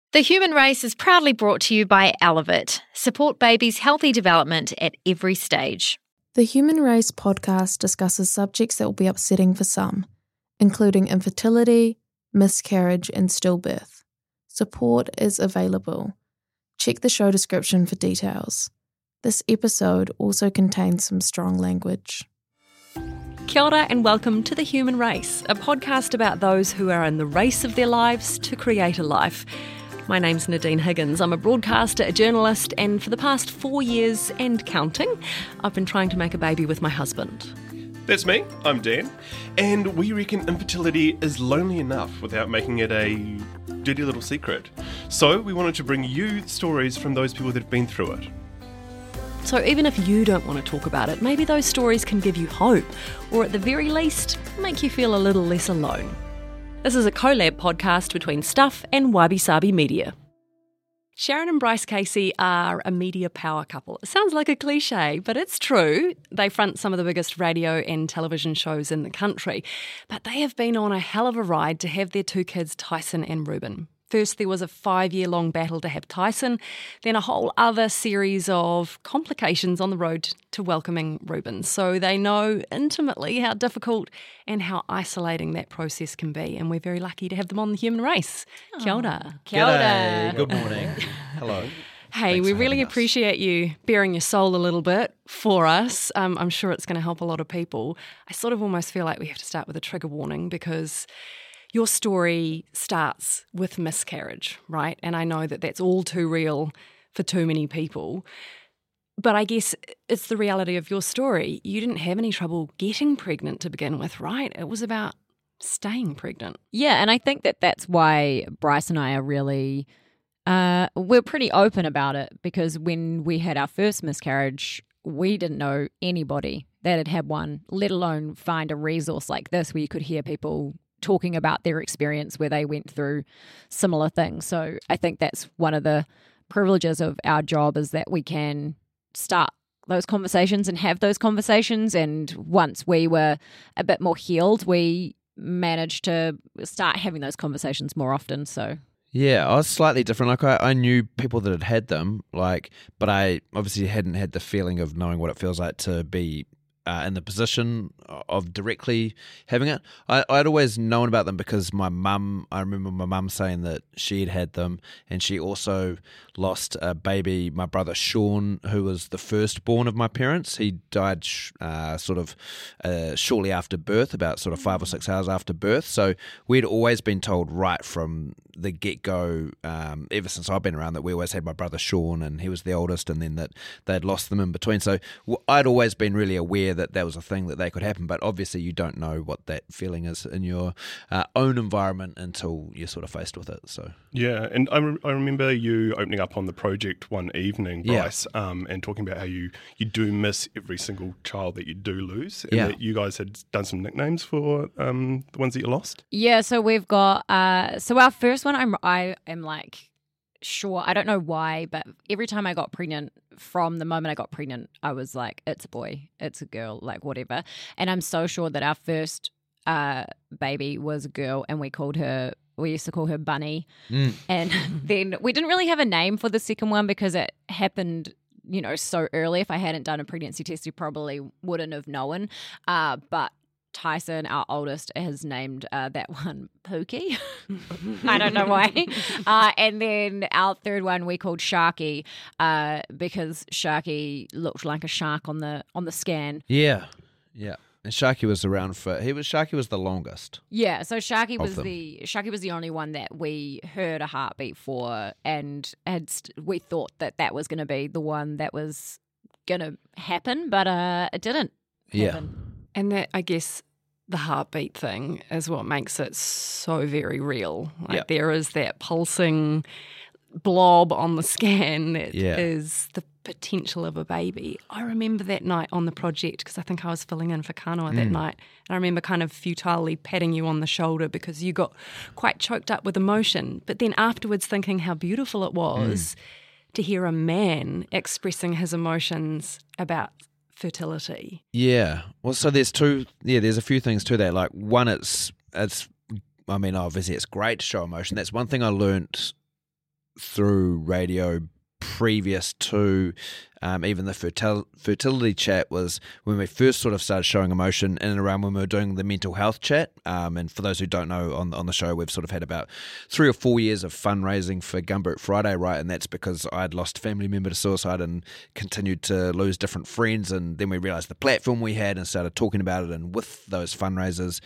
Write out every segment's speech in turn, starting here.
The Human Race is proudly brought to you by Elevate. Support babies' healthy development at every stage. The Human Race podcast discusses subjects that will be upsetting for some, including infertility, miscarriage, and stillbirth. Support is available. Check the show description for details. This episode also contains some strong language. Kia ora and welcome to The Human Race, a podcast about those who are in the race of their lives to create a life. My name's Nadine Higgins. I'm a broadcaster, a journalist, and for the past 4 years and counting, I've been trying to make a baby with my husband. That's me, I'm Dan, and we reckon infertility is lonely enough without making it a dirty little secret. So we wanted to bring you stories from those people that have been through it. So even if you don't want to talk about it, maybe those stories can give you hope, or at the very least, make you feel a little less alone. This is a collab podcast between Stuff and Wabi Sabi Media. Sharon and Bryce Casey are a media power couple. It sounds like a cliche, but it's true. They front some of the biggest radio and television shows in the country. But they have been on a hell of a ride to have their two kids, Tyson and Ruben. First, there was a 5-year-long battle to have Tyson, then a whole other series of complications on the road to welcoming Ruben. So they know intimately how difficult and how isolating that process can be. And we're very lucky to have them on The Human Race. Kia ora. Kia ora. Good morning. Hello. Hey, Thanks we for really having us. appreciate you bearing your soul a little bit for us. I'm sure it's going to help a lot of people. I sort of almost feel like we have to start with a trigger warning because your story starts with miscarriage, right? And I know that that's all too real for too many people. But I guess it's the reality of your story. You didn't have any trouble getting pregnant to begin with, right? It was about staying pregnant. Yeah, and I think that that's why Bryce and I are really, we're pretty open about it, because when we had our first miscarriage, we didn't know anybody that had had one, let alone find a resource like this where you could hear people talking about their experience where they went through similar things. So I think that's one of the privileges of our job, is that we can start those conversations and have those conversations. And once we were a bit more healed, we managed to start having those conversations more often. So Yeah, I was slightly different. Like I knew people that had had them, but I obviously hadn't had the feeling of knowing what it feels like to be in the position of directly having it. I'd always known about them because I remember my mum saying that she had them, and she also lost a baby, my brother Sean, who was the firstborn of my parents. He died shortly after birth, about sort of 5 or 6 hours after birth. So we'd always been told right from the get-go, ever since I've been around, that we always had my brother Sean, and he was the oldest, and then that they'd lost them in between. So I'd always been really aware that was a thing that they could happen, but obviously you don't know what that feeling is in your own environment until you're sort of faced with it. So Yeah, and I remember you opening up on the project one evening, Bryce, and talking about how you do miss every single child that you do lose, and that you guys had done some nicknames for the ones that you lost. yeah, so we've got, so our first one, I am like, sure, I don't know why, but every time I got pregnant, from the moment I got pregnant, I was like, it's a boy, it's a girl, like whatever. And I'm so sure that our first baby was a girl, and we used to call her Bunny. And then we didn't really have a name for the second one because it happened, so early. If I hadn't done a pregnancy test, you probably wouldn't have known. But Tyson, our oldest, has named that one Pookie. I don't know why. And then our third one we called Sharky, because Sharky looked like a shark on the was yeah. And Sharky was around Sharky was the longest. Yeah, so Sharky was them. Sharky was the only one that we heard a heartbeat for, and we thought that was going to be the one that was going to happen, but it didn't happen. And that, I guess, the heartbeat thing is what makes it so very real. Like there is that pulsing blob on the scan that is the potential of a baby. I remember that night on the project, because I think I was filling in for Kanoa that night, and I remember kind of futilely patting you on the shoulder because you got quite choked up with emotion, but then afterwards thinking how beautiful it was to hear a man expressing his emotions about fertility. Yeah. Well, so there's a few things to that. Like, one, it's obviously it's great to show emotion. That's one thing I learnt through radio previous to even the fertility chat was when we first sort of started showing emotion in and around when we were doing the mental health chat. And for those who don't know, on the show, we've sort of had about 3 or 4 years of fundraising for Gumboot Friday, right? And that's because I'd lost a family member to suicide and continued to lose different friends. And then we realised the platform we had and started talking about it. And with those fundraisers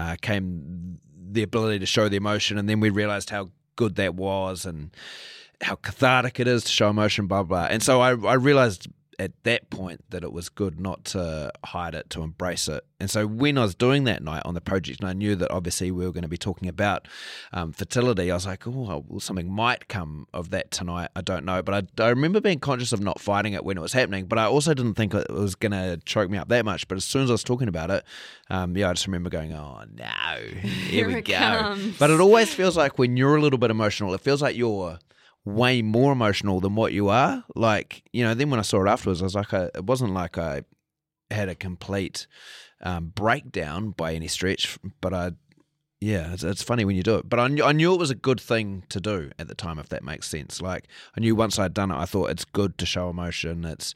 came the ability to show the emotion. And then we realised how good that was and how cathartic it is to show emotion, blah, blah. And so I realised at that point that it was good not to hide it, to embrace it. And so when I was doing that night on the project, and I knew that obviously we were going to be talking about fertility, I was like, oh, well, something might come of that tonight. I don't know. But I remember being conscious of not fighting it when it was happening, but I also didn't think it was going to choke me up that much. But as soon as I was talking about it, I just remember going, oh, no, here we go. Comes. But it always feels like when you're a little bit emotional, it feels like you're way more emotional than what you are. Like, then when I saw it afterwards, I was like, it wasn't like I had a complete breakdown by any stretch, but it's funny when you do it. But I knew it was a good thing to do at the time, if that makes sense. Like, I knew once I'd done it, I thought it's good to show emotion. It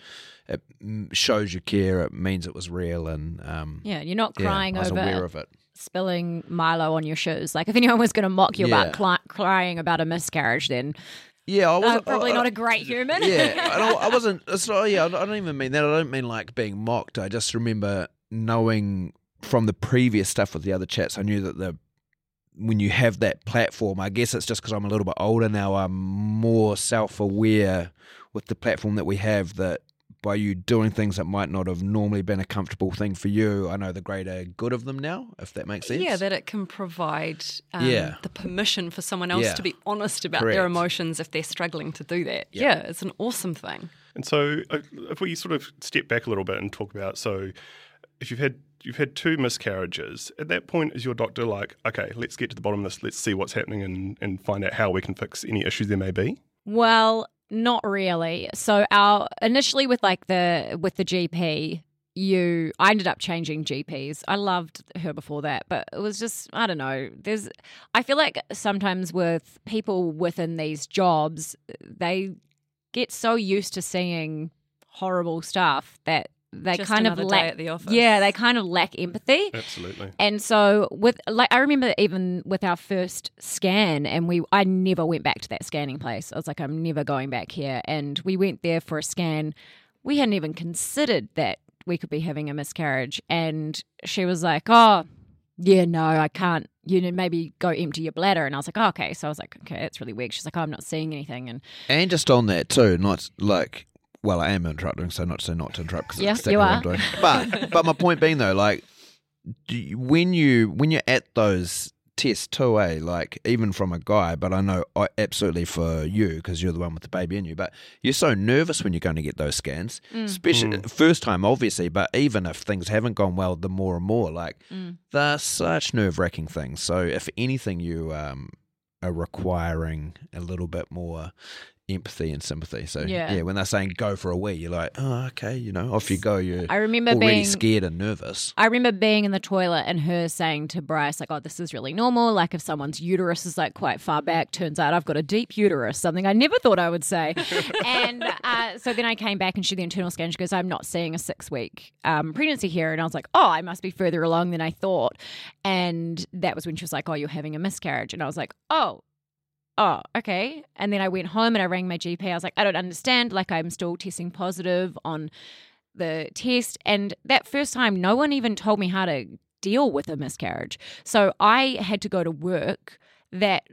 shows you care. It means it was real. And you're not crying I was over aware of it. Spilling Milo on your shoes. Like, if anyone was going to mock you about crying about a miscarriage, then yeah, I wasn't probably not a great human. Yeah, I wasn't. I don't even mean that. I don't mean like being mocked. I just remember knowing from the previous stuff with the other chats, I knew that when you have that platform, I guess it's just because I'm a little bit older now, I'm more self-aware with the platform that we have, that by you doing things that might not have normally been a comfortable thing for you, I know the greater good of them now, if that makes sense. Yeah, that it can provide the permission for someone else to be honest about their emotions if they're struggling to do that. Yeah, it's an awesome thing. And so if we sort of step back a little bit and talk about, so if you've had 2 miscarriages, at that point is your doctor like, okay, let's get to the bottom of this, let's see what's happening and find out how we can fix any issues there may be? Well, not really. So initially with the GP, I ended up changing GPs. I loved her before that, but it was just, I don't know. I feel like sometimes with people within these jobs, they get so used to seeing horrible stuff that they just kind of lack day at the office. Yeah, they kind of lack empathy. Absolutely. And so I remember even with our first scan, and I never went back to that scanning place. I was like, I'm never going back here. And we went there for a scan. We hadn't even considered that we could be having a miscarriage. And she was like, oh, yeah, no, I can't. Maybe go empty your bladder. And I was like, oh, okay. So I was like, okay, that's really weak. She's like, oh, I'm not seeing anything. And just on that too, not like, well, I am interrupting, so not to interrupt because yes, you are. What I'm doing. But my point being though, like, when you're at those tests too, like even from a guy, but I know absolutely for you because you're the one with the baby in you, but you're so nervous when you're going to get those scans, especially first time, obviously, but even if things haven't gone well, the more and more, like they're such nerve-wracking things. So if anything, you are requiring a little bit more empathy and sympathy. So when they're saying go for a wee, you're like, oh, okay, off you go. You're already scared and nervous. I remember being in the toilet and her saying to Bryce, like, oh, this is really normal. Like if someone's uterus is like quite far back, turns out I've got a deep uterus, something I never thought I would say. And so then I came back and she did the internal scan. She goes, I'm not seeing a 6-week pregnancy here. And I was like, oh, I must be further along than I thought. And that was when she was like, oh, you're having a miscarriage. And I was like, oh, okay. And then I went home and I rang my GP. I was like, I don't understand. Like, I'm still testing positive on the test. And that first time, no one even told me how to deal with a miscarriage. So I had to go to work that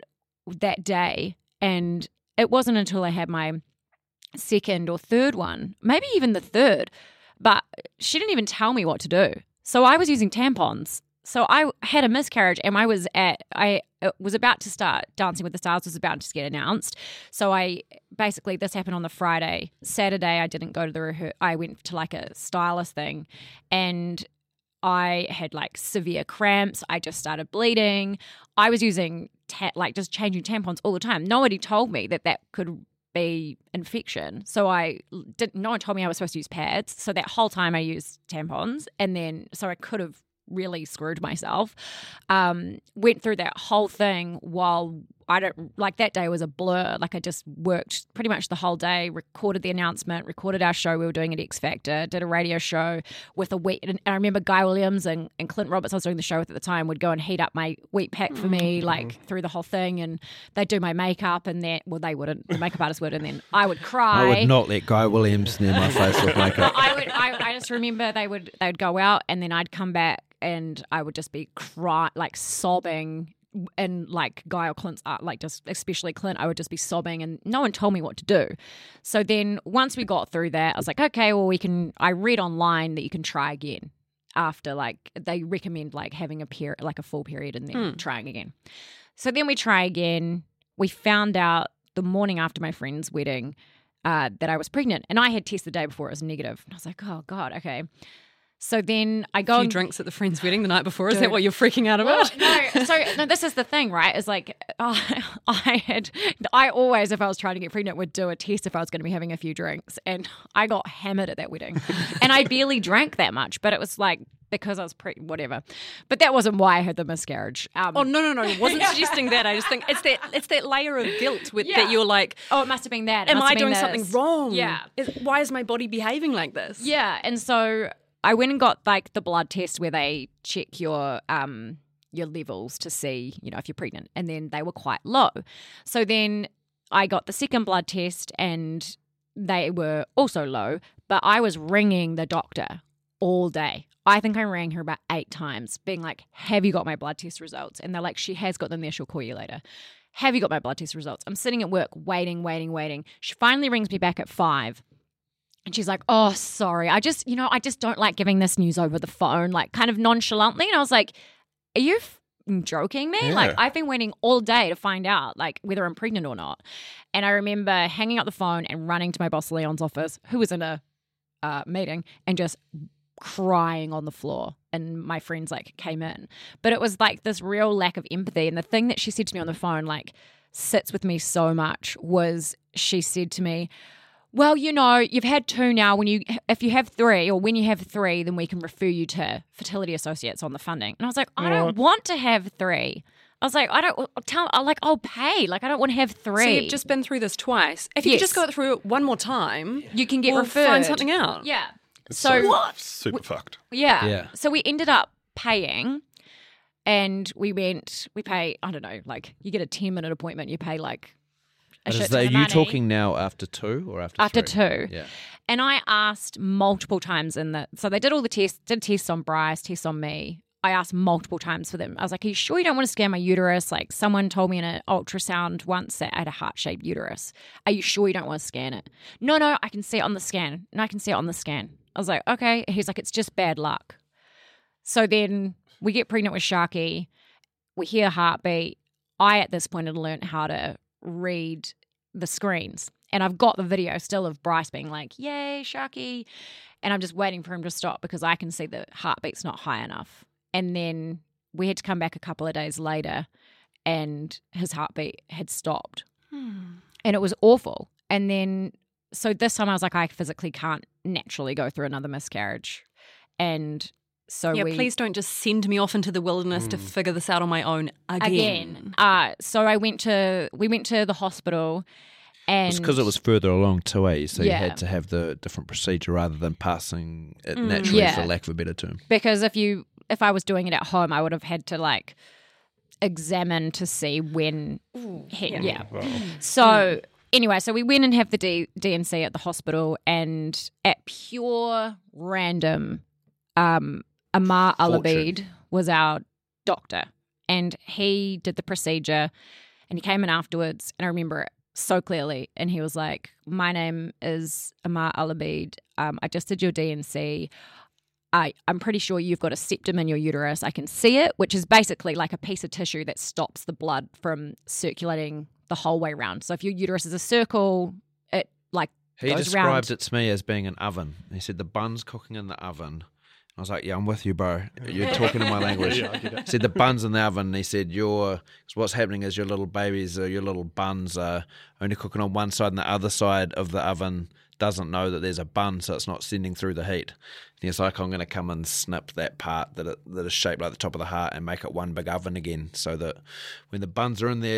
day. And it wasn't until I had my second or third one, maybe even the third, but she didn't even tell me what to do. So I was using tampons. So I had a miscarriage and I was about to start Dancing with the Stars, was about to get announced. So this happened on the Friday. Saturday I didn't go to the I went to like a stylist thing and I had like severe cramps. I just started bleeding. I was using just changing tampons all the time. Nobody told me that could be infection. So no one told me I was supposed to use pads. So that whole time I used tampons, and then so I could have really screwed myself. Went through that whole thing while I don't like that day was a blur. Like I just worked pretty much the whole day, recorded the announcement, recorded our show we were doing at X Factor, did a radio show with a wheat. And I remember Guy Williams and Clint Roberts, I was doing the show with at the time, would go and heat up my wheat pack for me, like through the whole thing. And they'd do my makeup and then, well, they wouldn't, the makeup artist would, and then I would cry. I would not let Guy Williams near my face with makeup. I just remember they would go out and then I'd come back and I would just be like sobbing. And like Guy or Clint's like just especially Clint, I would just be sobbing and no one told me what to do. So then once we got through that, I was like, okay, well I read online that you can try again after like they recommend like having a full period and then trying again. So then we try again. We found out the morning after my friend's wedding that I was pregnant and I had tested the day before, it was negative. And I was like, oh God, okay. So then I go. A few drinks at the friend's wedding the night before. Is that what you're freaking out about? No, this is the thing, right? Is like I always, if I was trying to get pregnant, would do a test if I was going to be having a few drinks, and I got hammered at that wedding, and I barely drank that much, but it was like because I was whatever. But that wasn't why I had the miscarriage. No. I wasn't suggesting that. I just think it's that layer of guilt that you're like, oh, it must have been that. Am I doing something wrong? Yeah. Why is my body behaving like this? Yeah, and so I went and got like the blood test where they check your levels to see, if you're pregnant, and then they were quite low. So then I got the second blood test and they were also low, but I was ringing the doctor all day. I think I rang her about 8 times being like, have you got my blood test results? And they're like, she has got them there, she'll call you later. Have you got my blood test results? I'm sitting at work waiting. She finally rings me back at 5. And she's like, oh, sorry. I just don't like giving this news over the phone, like kind of nonchalantly. And I was like, are you joking me? Yeah. Like I've been waiting all day to find out like whether I'm pregnant or not. And I remember hanging up the phone and running to my boss Leon's office, who was in a meeting, and just crying on the floor. And my friends like came in. But it was like this real lack of empathy. And the thing that she said to me on the phone like sits with me so much was she said to me, well, you've had 2 now. If you have 3, or when you have 3, then we can refer you to Fertility Associates on the funding. And I was like, I don't want to have 3. I was like, I'll pay. Like, I don't want to have 3. So you've just been through this twice. If you could just go through it one more time, you can get we'll referred. Find something out. Yeah. So what? Super fucked. Yeah. So we ended up paying, and we pay. I don't know. Like, you get a 10-minute appointment. You pay like. Are you talking now after 2 or after 3? After 2. Yeah. And I asked multiple times so they did all the tests, did tests on Bryce, tests on me. I asked multiple times for them. I was like, are you sure you don't want to scan my uterus? Like someone told me in an ultrasound once that I had a heart-shaped uterus. Are you sure you don't want to scan it? No, I can see it on the scan. No, I can see it on the scan. I was like, okay. He's like, it's just bad luck. So then we get pregnant with Sharky. We hear heartbeat. I, at this point, had learned how to read the screens, and I've got the video still of Bryce being like, yay, Sharky, and I'm just waiting for him to stop because I can see the heartbeat's not high enough. And then we had to come back a couple of days later and his heartbeat had stopped. And it was awful. And then so this time I was like, I physically can't naturally go through another miscarriage. And so please don't just send me off into the wilderness to figure this out on my own again. So we went to the hospital, and it's because it was further along too, so you had to have the different procedure rather than passing it naturally, for lack of a better term. Because if I was doing it at home, I would have had to like examine to see when. Wow. So. Anyway, so we went and have the DNC at the hospital, and at pure random, Amar Alabid was our doctor, and he did the procedure, and he came in afterwards, and I remember it so clearly, and he was like, my name is Amar Alabid. I just did your DNC. I'm pretty sure you've got a septum in your uterus. I can see it, which is basically like a piece of tissue that stops the blood from circulating the whole way around. So if your uterus is a circle, it like he goes described round. it to me as being an oven. He said the bun's cooking in the oven. I was like, yeah, I'm with you, bro. You're talking in my language. Yeah, I get it. He said the bun's in the oven. And he said what's happening is your little babies or your little buns are only cooking on one side, and the other side of the oven doesn't know that there's a bun, so it's not sending through the heat. And he's like, I'm going to come and snip that part that is shaped like the top of the heart and make it one big oven again, so that when the buns are in there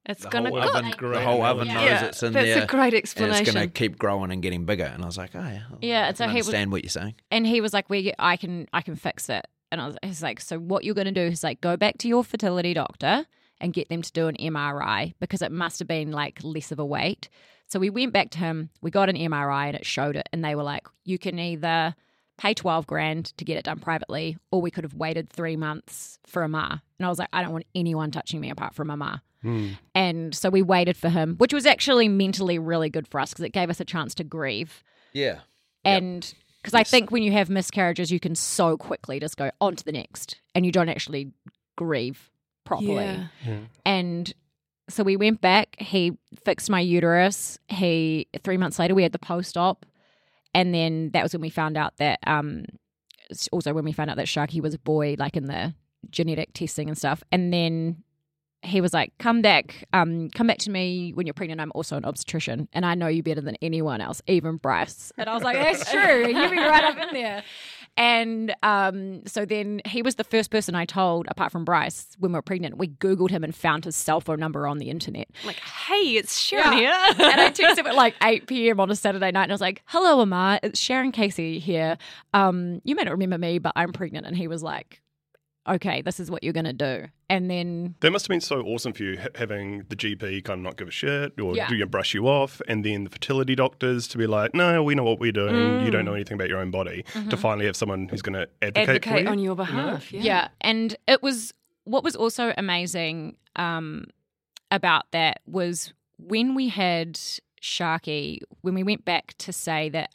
It's the going to whole oven, the whole oven knows it's in there. That's a great explanation. And it's going to keep growing and getting bigger. And I was like, oh yeah, Yeah, I so can he was- understand what you're saying. And he was like, I can fix it. And he's like, so what you're going to do is like go back to your fertility doctor and get them to do an MRI because it must have been like less of a wait. So we went back to him, we got an MRI and it showed it. And they were like, you can either pay $12,000 to get it done privately, or we could have waited 3 months for a ma. And I was like, I don't want anyone touching me apart from a ma. And so we waited for him, which was actually mentally really good for us because it gave us a chance to grieve. Yeah. And because I think when you have miscarriages, you can so quickly just go on to the next and you don't actually grieve properly. Yeah. And so we went back, he fixed my uterus. 3 months later, we had the post-op. And then that was when we found out that, also when we found out that Sharky was a boy, like in the genetic testing and stuff. And then he was like, come back to me when you're pregnant. I'm also an obstetrician and I know you better than anyone else, even Bryce. And I was like, that's true. You'd be right up in there. And so then he was the first person I told, apart from Bryce, when we were pregnant. We Googled him and found his cell phone number on the internet. I'm like, hey, it's Sharon here. And I texted him at like 8 p.m. on a Saturday night and I was like, hello, Amar, it's Sharon Casey here. You may not remember me, but I'm pregnant. And he was like, okay, this is what you're going to do. And then that must have been so awesome for you, having the GP kind of not give a shit or brush you off, and then the fertility doctors to be like, no, we know what we're doing. You don't know anything about your own body. To finally have someone who's going to advocate for you. On your behalf. Yeah. And it was, what was also amazing about that was when we had Sharky, when we went back to say that,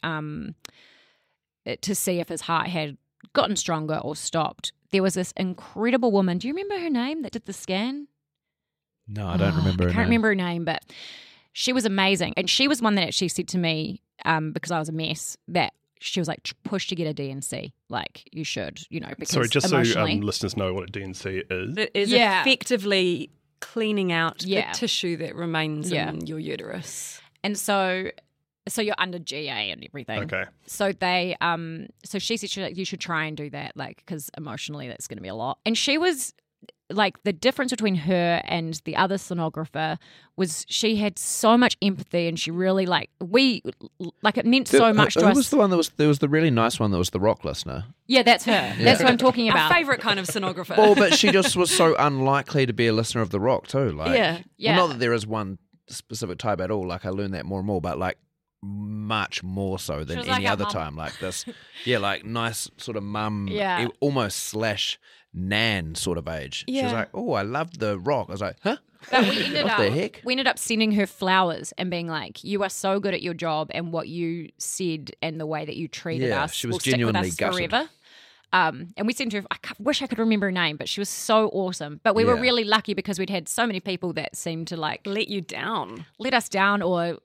to see if his heart had gotten stronger or stopped, there was this incredible woman. Do you remember her name that did the scan? No, I don't remember her name. I can't remember her name, but she was amazing. And she was one that actually said to me, because I was a mess, that she was like, push to get a DNC. Like, you should, because Sorry, just so emotionally. Listeners know what a DNC is. It is effectively cleaning out the tissue that remains in your uterus. And so you're under GA and everything. Okay. So they, so she said you should try and do that, like, because emotionally that's going to be a lot. And she was like, the difference between her and the other sonographer was she had so much empathy, and she really it meant so much to us. Who was the one there was the really nice one that was the rock listener? Yeah, that's her. That's what I'm talking about. Our favourite kind of sonographer. Well, but she just was so unlikely to be a listener of the rock too. Like, Yeah. Well, not that there is one specific type at all. Like, I learned that more and more, but like, much more so than was any like our other mum. time. Like this, like nice sort of mum, Yeah. almost / nan sort of age. She was Yeah. like, oh, I love the rock. I was like, huh? But we ended What the heck? We ended up sending her flowers and being like, you are so good at your job, and what you said and the way that you treated Yeah, us she was will stick with genuinely us gutted. forever. And we sent her, wish I could remember her name, but she was so awesome. But we were Yeah. really lucky because we'd had so many people that seemed to like let you down. let us down, or,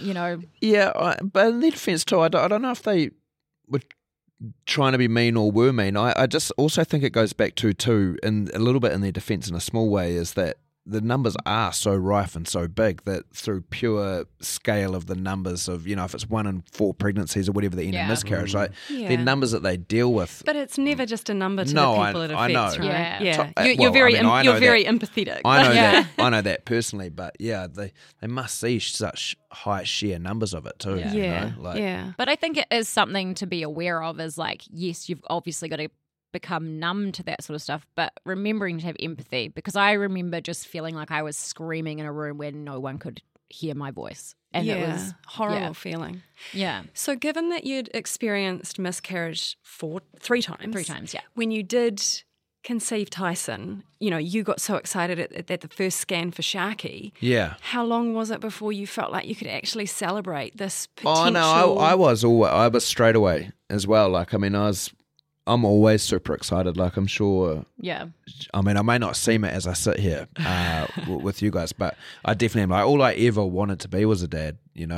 Yeah, but in their defence too, I don't know if they were trying to be mean or were mean. I just also think it goes back to too, in a little bit in their defence in a small way, is that the numbers are so rife and so big that through pure scale of the numbers of, if it's 1 in 4 pregnancies or whatever that end in miscarriage, like the numbers that they deal with. But it's never just a number to No, the people it I affects, know. right? Yeah. So- You're well, very, I mean, I know you're very that. empathetic. I know Yeah. that. I know that personally, but yeah, they must see such high sheer numbers of it too. Yeah. Yeah, Like, yeah. but I think it is something to be aware of, is like, yes, you've obviously got to become numb to that sort of stuff, but remembering to have empathy, because I remember just feeling like I was screaming in a room where no one could hear my voice. And it was horrible feeling. Yeah. So given that you'd experienced miscarriage 3 times. 3 times, yeah. When you did conceive Tyson, you got so excited at the first scan for Sharky. Yeah. How long was it before you felt like you could actually celebrate this potential? Oh no, I was straight away as well. Like, I mean, I'm always super excited. Like, I'm sure. Yeah. I mean, I may not seem it as I sit here with you guys, but I definitely am. Like, all I ever wanted to be was a dad.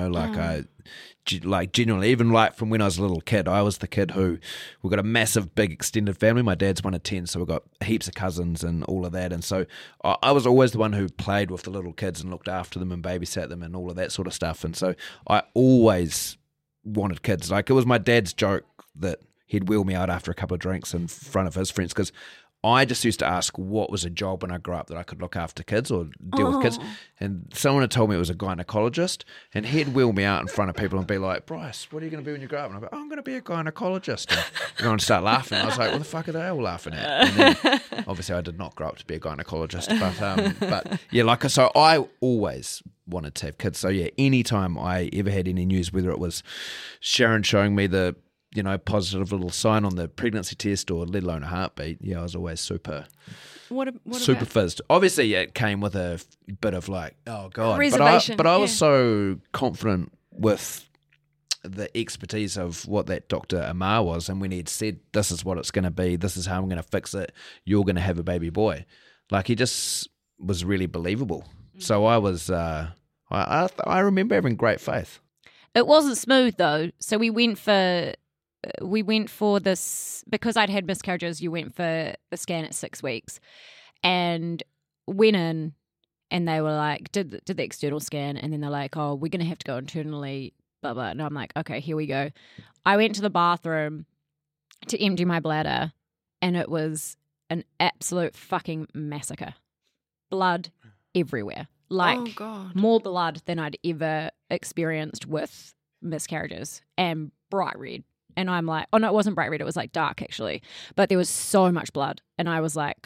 I genuinely, even like from when I was a little kid, I was the kid who, we got a massive, big extended family. My dad's one of 10, so we've got heaps of cousins and all of that. And so I was always the one who played with the little kids and looked after them and babysat them and all of that sort of stuff. And so I always wanted kids. Like, it was my dad's joke that he'd wheel me out after a couple of drinks in front of his friends, because I just used to ask what was a job when I grew up that I could look after kids or deal with kids. And someone had told me it was a gynecologist, and he'd wheel me out in front of people and be like, Bryce, what are you going to be when you grow up? And I'd be like, I'm going to be a gynecologist. And everyone would start laughing. I was like, what the fuck are they all laughing at? And then, obviously, I did not grow up to be a gynecologist. But yeah, like, so I always wanted to have kids. So yeah, anytime I ever had any news, whether it was Sharon showing me the positive little sign on the pregnancy test or let alone a heartbeat, yeah, I was always super fizzed. Obviously, yeah, it came with a bit of like, oh God. Reservation. But I was so confident with the expertise of what that Dr. Amar was, and when he'd said, this is what it's going to be, this is how I'm going to fix it, you're going to have a baby boy. Like, he just was really believable. So I was, I remember having great faith. It wasn't smooth though. So we went for this, because I'd had miscarriages, you went for the scan at 6 weeks and went in and they were like, did the external scan, and then they're like, oh, we're going to have to go internally, blah, blah. And I'm like, okay, here we go. I went to the bathroom to empty my bladder and it was an absolute fucking massacre. Blood everywhere. Like, more blood than I'd ever experienced with miscarriages, and bright red. And I'm like, oh no, it wasn't bright red, it was like dark actually. But there was so much blood. And I was like,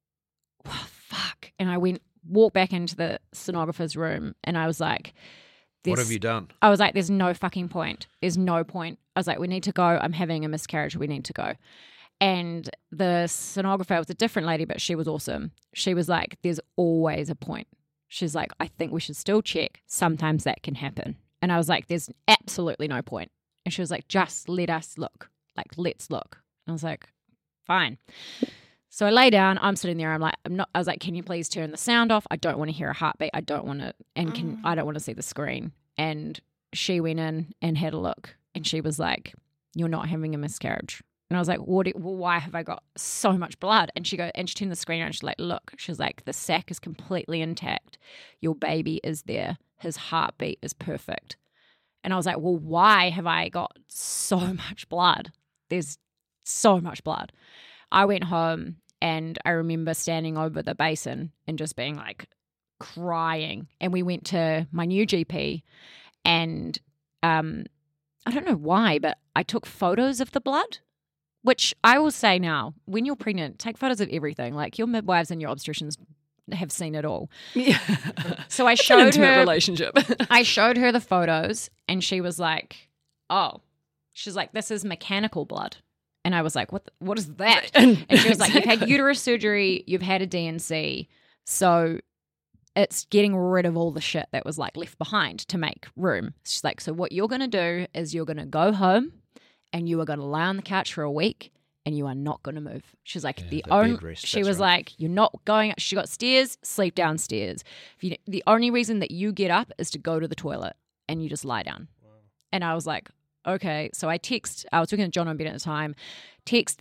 oh, fuck. And I walked back into the sonographer's room and I was like, what have you done? I was like, there's no fucking point. There's no point. I was like, we need to go. I'm having a miscarriage. We need to go. And the sonographer was a different lady, but she was awesome. She was like, there's always a point. She's like, I think we should still check. Sometimes that can happen. And I was like, there's absolutely no point. And she was like, just let us look. Like, let's look. And I was like, fine. So I lay down. I'm sitting there. I was like, can you please turn the sound off? I don't want to hear a heartbeat. I don't want to, I don't want to see the screen. And she went in and had a look. And she was like, you're not having a miscarriage. And I was like, why have I got so much blood? And she turned the screen on and she's like, look, she's like, the sac is completely intact. Your baby is there. His heartbeat is perfect. And I was like, well, why have I got so much blood? There's so much blood. I went home and I remember standing over the basin and just being like crying. And we went to my new GP and I don't know why, but I took photos of the blood. Which I will say now, when you're pregnant, take photos of everything. Like, your midwives and your obstetricians have seen it all. Yeah. So I showed an intimate her relationship. I showed her the photos and she was like, oh. She's like, this is mechanical blood. And I was like, what is that? And she was like, you've had uterus surgery, you've had a DNC. So it's getting rid of all the shit that was like left behind to make room. She's like, so what you're going to do is you're going to go home and you are going to lie on the couch for a week and you are not going to move. She's like, she was like, you're not going, she got stairs, sleep downstairs. The only reason that you get up is to go to the toilet and you just lie down. Wow. And I was like, okay. So I was talking to John on bed at the time, text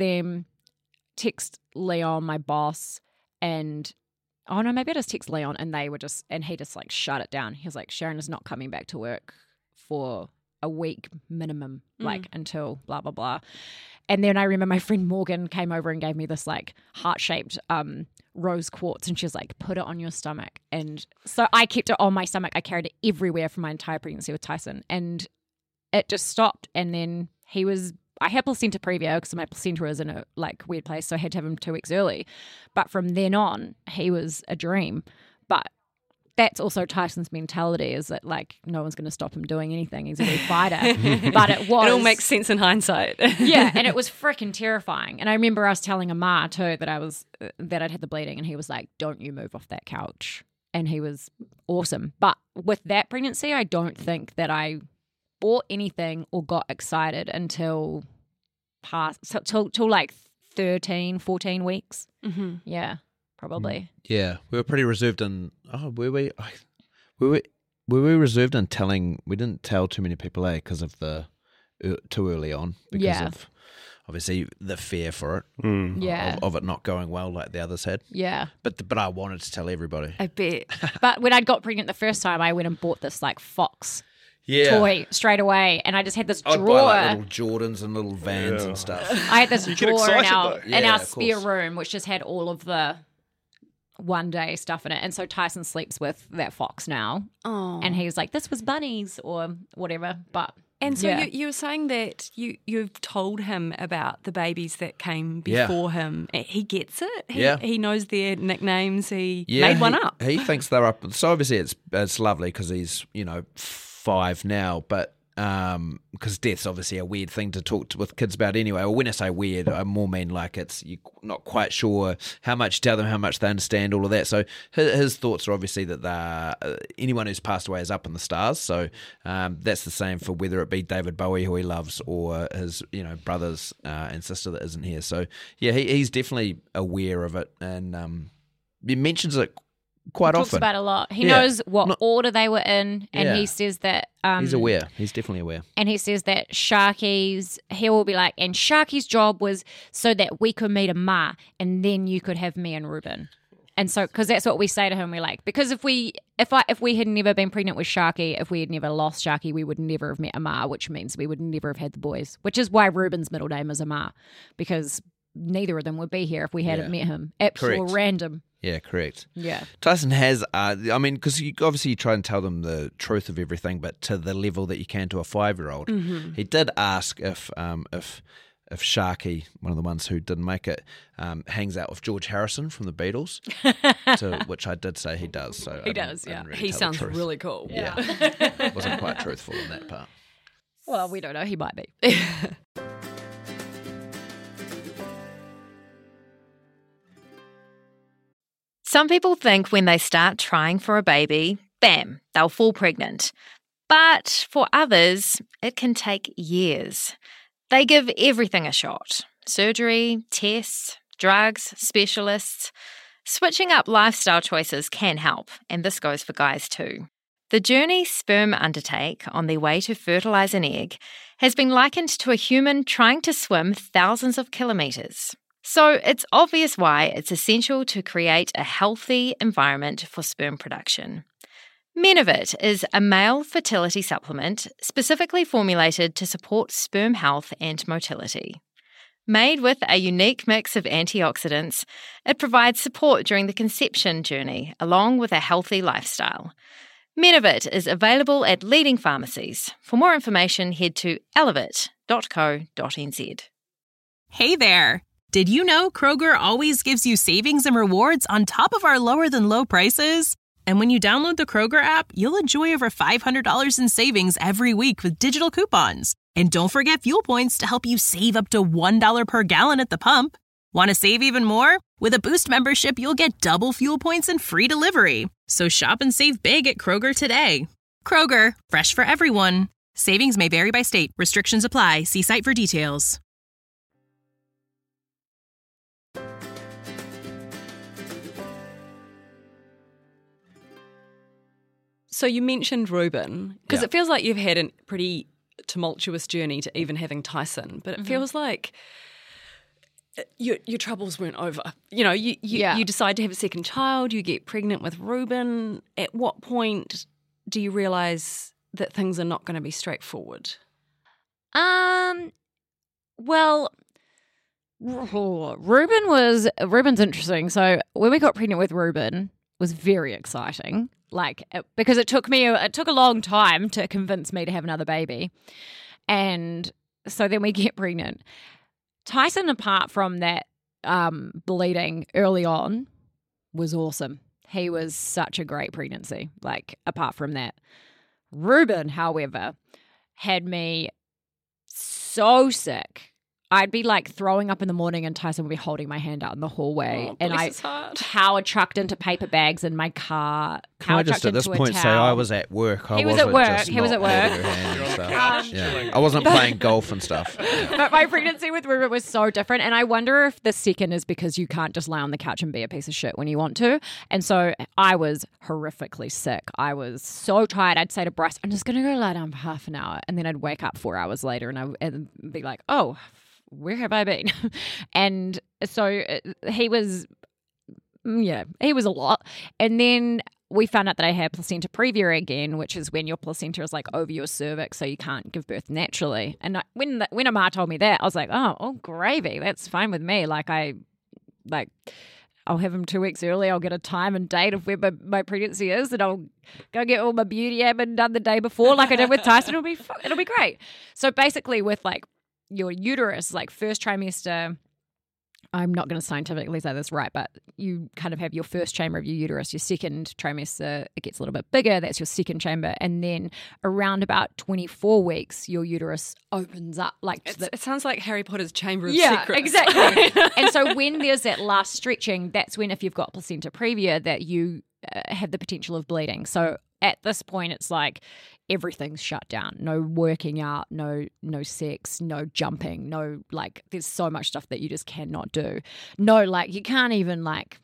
Leon, my boss, and oh no, maybe I just text Leon and he just like shut it down. He was like, Sharon is not coming back to work for a week minimum, like until blah, blah, blah. And then I remember my friend Morgan came over and gave me this like heart-shaped rose quartz and she was like, put it on your stomach. And so I kept it on my stomach. I carried it everywhere for my entire pregnancy with Tyson and it just stopped. And then I had placenta previa because my placenta was in a like weird place. So I had to have him 2 weeks early. But from then on, he was a dream. But that's also Tyson's mentality, is that like no one's going to stop him doing anything. He's a big fighter. But it all makes sense in hindsight. Yeah, and it was freaking terrifying. And I remember us telling Amar too that I'd had the bleeding, and he was like, "Don't you move off that couch." And he was awesome. But with that pregnancy, I don't think that I bought anything or got excited until till like 13, 14 weeks. Mm-hmm. Yeah. Probably. Yeah, we were pretty reserved in. Oh, were we? Were we reserved in telling? We didn't tell too many people, because of the too early on. Because of obviously the fear for it. Of it not going well like the others had. Yeah. But I wanted to tell everybody. I bet. But when I got pregnant the first time, I went and bought this like fox toy straight away, and I just had this I'd drawer. buy like little Jordans and little Vans and stuff. I had this drawer in our Yeah, spare room, which just had all of the one day stuff in it. And so Tyson sleeps with that fox now. Oh. And he's like, this was Bunny's or whatever. But And so yeah. you were saying that you've told him about the babies that came before him. He gets it. He knows their nicknames. He made one up. He thinks they're up. So obviously it's lovely because he's 5 now, but because death's obviously a weird thing to talk with kids about anyway. Or when I say weird, I more mean like you're not quite sure how much you tell them, how much they understand, all of that. So his thoughts are obviously that anyone who's passed away is up in the stars. So that's the same for whether it be David Bowie, who he loves, or his brothers and sister that isn't here. So yeah, he's definitely aware of it, and he mentions it quite talks often. about it a lot. He knows what order they were in, and he says that he's aware. He's definitely aware. And he says that Sharky's, he will be like, and Sharky's job was so that we could meet a ma, and then you could have me and Ruben. And so, because that's what we say to him, we're like, because if we had never been pregnant with Sharky, if we had never lost Sharky, we would never have met Amar, which means we would never have had the boys. Which is why Ruben's middle name is Amar, because neither of them would be here if we hadn't met him. Absolute random. Yeah, correct. Yeah. Tyson has, because you obviously try and tell them the truth of everything, but to the level that you can to a 5-year-old. Mm-hmm. He did ask if Sharky, one of the ones who didn't make it, hangs out with George Harrison from the Beatles, to which I did say he does. So he does, yeah. Really he sounds really cool. Yeah. Wasn't quite truthful in that part. Well, we don't know. He might be. Some people think when they start trying for a baby, bam, they'll fall pregnant. But for others, it can take years. They give everything a shot. Surgery, tests, drugs, specialists. Switching up lifestyle choices can help, and this goes for guys too. The journey sperm undertake on their way to fertilise an egg has been likened to a human trying to swim thousands of kilometres. So it's obvious why it's essential to create a healthy environment for sperm production. Menavit is a male fertility supplement specifically formulated to support sperm health and motility. Made with a unique mix of antioxidants, it provides support during the conception journey along with a healthy lifestyle. Menavit is available at leading pharmacies. For more information, head to elevate.co.nz. Hey there! Did you know Kroger always gives you savings and rewards on top of our lower-than-low prices? And when you download the Kroger app, you'll enjoy over $500 in savings every week with digital coupons. And don't forget fuel points to help you save up to $1 per gallon at the pump. Want to save even more? With a Boost membership, you'll get double fuel points and free delivery. So shop and save big at Kroger today. Kroger, fresh for everyone. Savings may vary by state. Restrictions apply. See site for details. So you mentioned Ruben, because it feels like you've had a pretty tumultuous journey to even having Tyson, but it feels like your troubles weren't over. You decide to have a second child, you get pregnant with Ruben. At what point do you realise that things are not going to be straightforward? Well, Ruben's interesting. So when we got pregnant with Ruben, it was very exciting. Because it took a long time to convince me to have another baby. And so then we get pregnant. Tyson, apart from that bleeding early on, was awesome. He was such a great pregnancy, apart from that. Ruben, however, had me so sick. I'd be throwing up in the morning and Tyson would be holding my hand out in the hallway. And I power trucked into paper bags in my car. Can I just at this point say I was at work? He was at work. I wasn't playing golf and stuff. But my pregnancy with Ruben was so different. And I wonder if the second is because you can't just lie on the couch and be a piece of shit when you want to. And so I was horrifically sick. I was so tired. I'd say to Bryce, I'm just going to go lie down for half an hour. And then I'd wake up 4 hours later and be like, oh, where have I been? And so he was a lot. And then we found out that I had placenta previa again, which is when your placenta is like over your cervix, so you can't give birth naturally. And when Amar told me that, I was like, oh, gravy, that's fine with me. I'll have him 2 weeks early. I'll get a time and date of where my pregnancy is, and I'll go get all my beauty admin done the day before, like I did with Tyson. It'll be great. So basically, with like your uterus, like first trimester, I'm not going to scientifically say this right, but you kind of have your first chamber of your uterus. Your second trimester, it gets a little bit bigger. That's your second chamber. And then around about 24 weeks, your uterus opens up. It sounds like Harry Potter's Chamber of Secrets. Secrets. Exactly. And so when there's that last stretching, that's when, if you've got placenta previa, that you have the potential of bleeding. So at this point, it's like everything's shut down. No working out, no sex, no jumping, no, like, there's so much stuff that you just cannot do. No, like, you can't even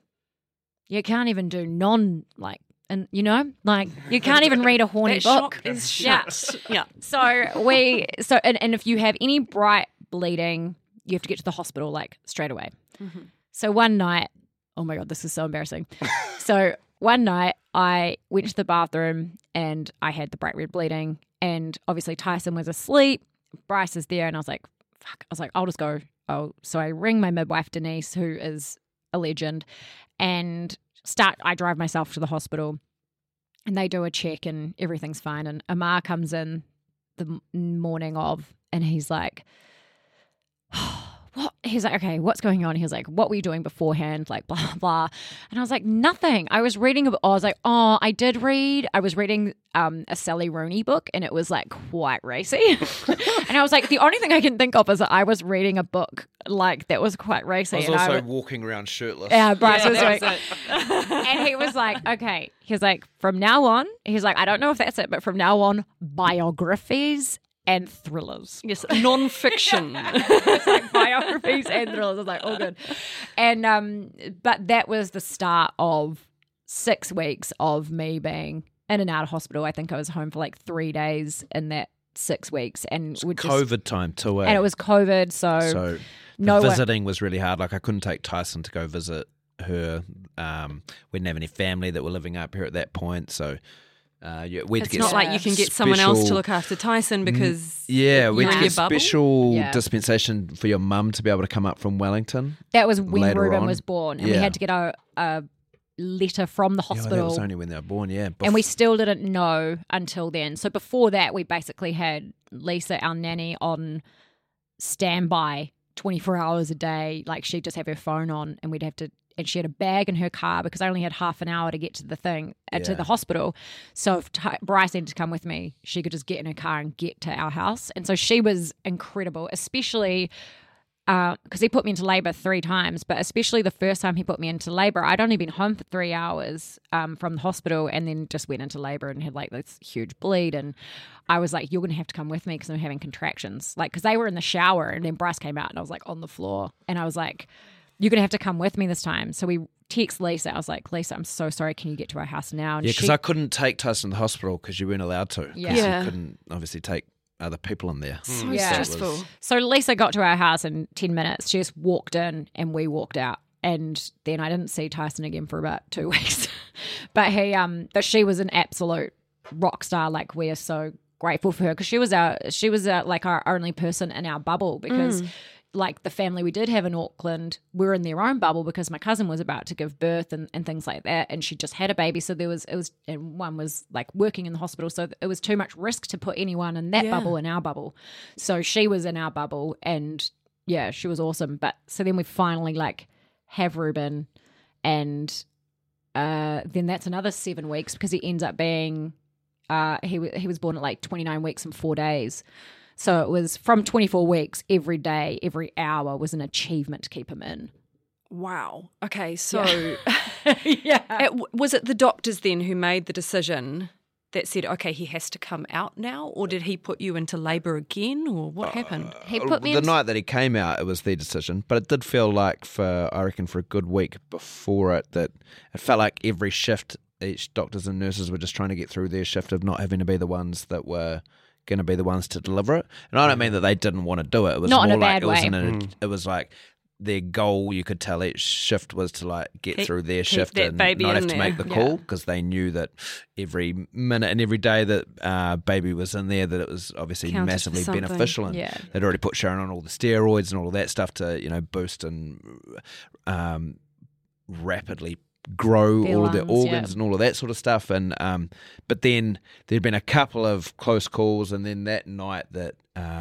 do non, like, and you can't even read a horny book. Shop is shut. Yeah. So and if you have any bright bleeding, you have to get to the hospital like straight away. Mm-hmm. So one night, oh my God, this is so embarrassing. So one night I went to the bathroom and I had the bright red bleeding, and obviously Tyson was asleep. Bryce is there, and I was like, fuck. I was like, I'll just go. Oh, so I ring my midwife, Denise, who is a legend, and I drive myself to the hospital, and they do a check and everything's fine. And Amar comes in the morning of, and he's like, what? He's like, okay, what's going on? He was like, what were you doing beforehand? Like, blah, blah. And I was like, nothing. I was reading, I was reading a Sally Rooney book, and it was like quite racy. And I was like, the only thing I can think of is that I was reading a book like that was quite racy. I was also walking around shirtless. Yeah, Bryce was doing it. And he was like, okay. He was like, from now on, he's like, I don't know if that's it, but from now on, biographies and thrillers. Yes, non-fiction. It's like biographies and thrillers. I was like, oh, good. And but that was the start of 6 weeks of me being in and out of hospital. I think I was home for like 3 days in that 6 weeks, and it was COVID time too. And it was COVID, so visiting was really hard. Like, I couldn't take Tyson to go visit her. We didn't have any family that were living up here at that point, so. It's not like you can get someone else to look after Tyson because we had to get special dispensation for your mum to be able to come up from Wellington. That was when Ruben was born, and we had to get a letter from the hospital. That was only when they were born, and we still didn't know until then. So before that, we basically had Lisa, our nanny, on standby 24 hours a day. Like, she'd just have her phone on, and we'd have to. And she had a bag in her car because I only had half an hour to get to the thing, to the hospital. So if Bryce needed to come with me, she could just get in her car and get to our house. And so she was incredible, especially because he put me into labour 3 times, but especially the first time he put me into labour, I'd only been home for 3 hours from the hospital, and then just went into labour and had like this huge bleed. And I was like, you're going to have to come with me because I'm having contractions. Like, because they were in the shower, and then Bryce came out and I was like on the floor, and I was like, you're going to have to come with me this time. So we text Lisa. I was like, Lisa, I'm so sorry. Can you get to our house now? And because I couldn't take Tyson to the hospital because you weren't allowed to. Yeah. You couldn't obviously take other people in there. So stressful. So Lisa got to our house in 10 minutes. She just walked in and we walked out. And then I didn't see Tyson again for about 2 weeks. But she was an absolute rock star. Like, we are so grateful for her because she was like our only person in our bubble because like the family we did have in Auckland were in their own bubble because my cousin was about to give birth and things like that, and she just had a baby, so and one was like working in the hospital, so it was too much risk to put anyone in that bubble in our bubble. So she was in our bubble, and yeah, she was awesome. But so then we finally like have Ruben, and then that's another 7 weeks because he ends up being he was born at like 29 weeks and 4 days. So it was from 24 weeks, every day, every hour was an achievement to keep him in. Wow. Okay, so was it the doctors then who made the decision that said, okay, he has to come out now? Or did he put you into labour again? Or what happened? He put me the night that he came out, it was their decision. But it did feel like for a good week before it, that it felt like every shift, each doctors and nurses were just trying to get through their shift of not having to be the ones that were going to be the ones to deliver it. And I don't mean that they didn't want to do it. It was not more in a like bad way. It was like their goal, you could tell each shift was to like get through their shift and baby not have in to there. make the call, because they knew that every minute and every day that baby was in there, that it was obviously Counted for massively something. beneficial, and they'd already put Sharon on all the steroids and all of that stuff to boost and rapidly grow all of their organs and all of that sort of stuff. And but then there'd been a couple of close calls, and then that night that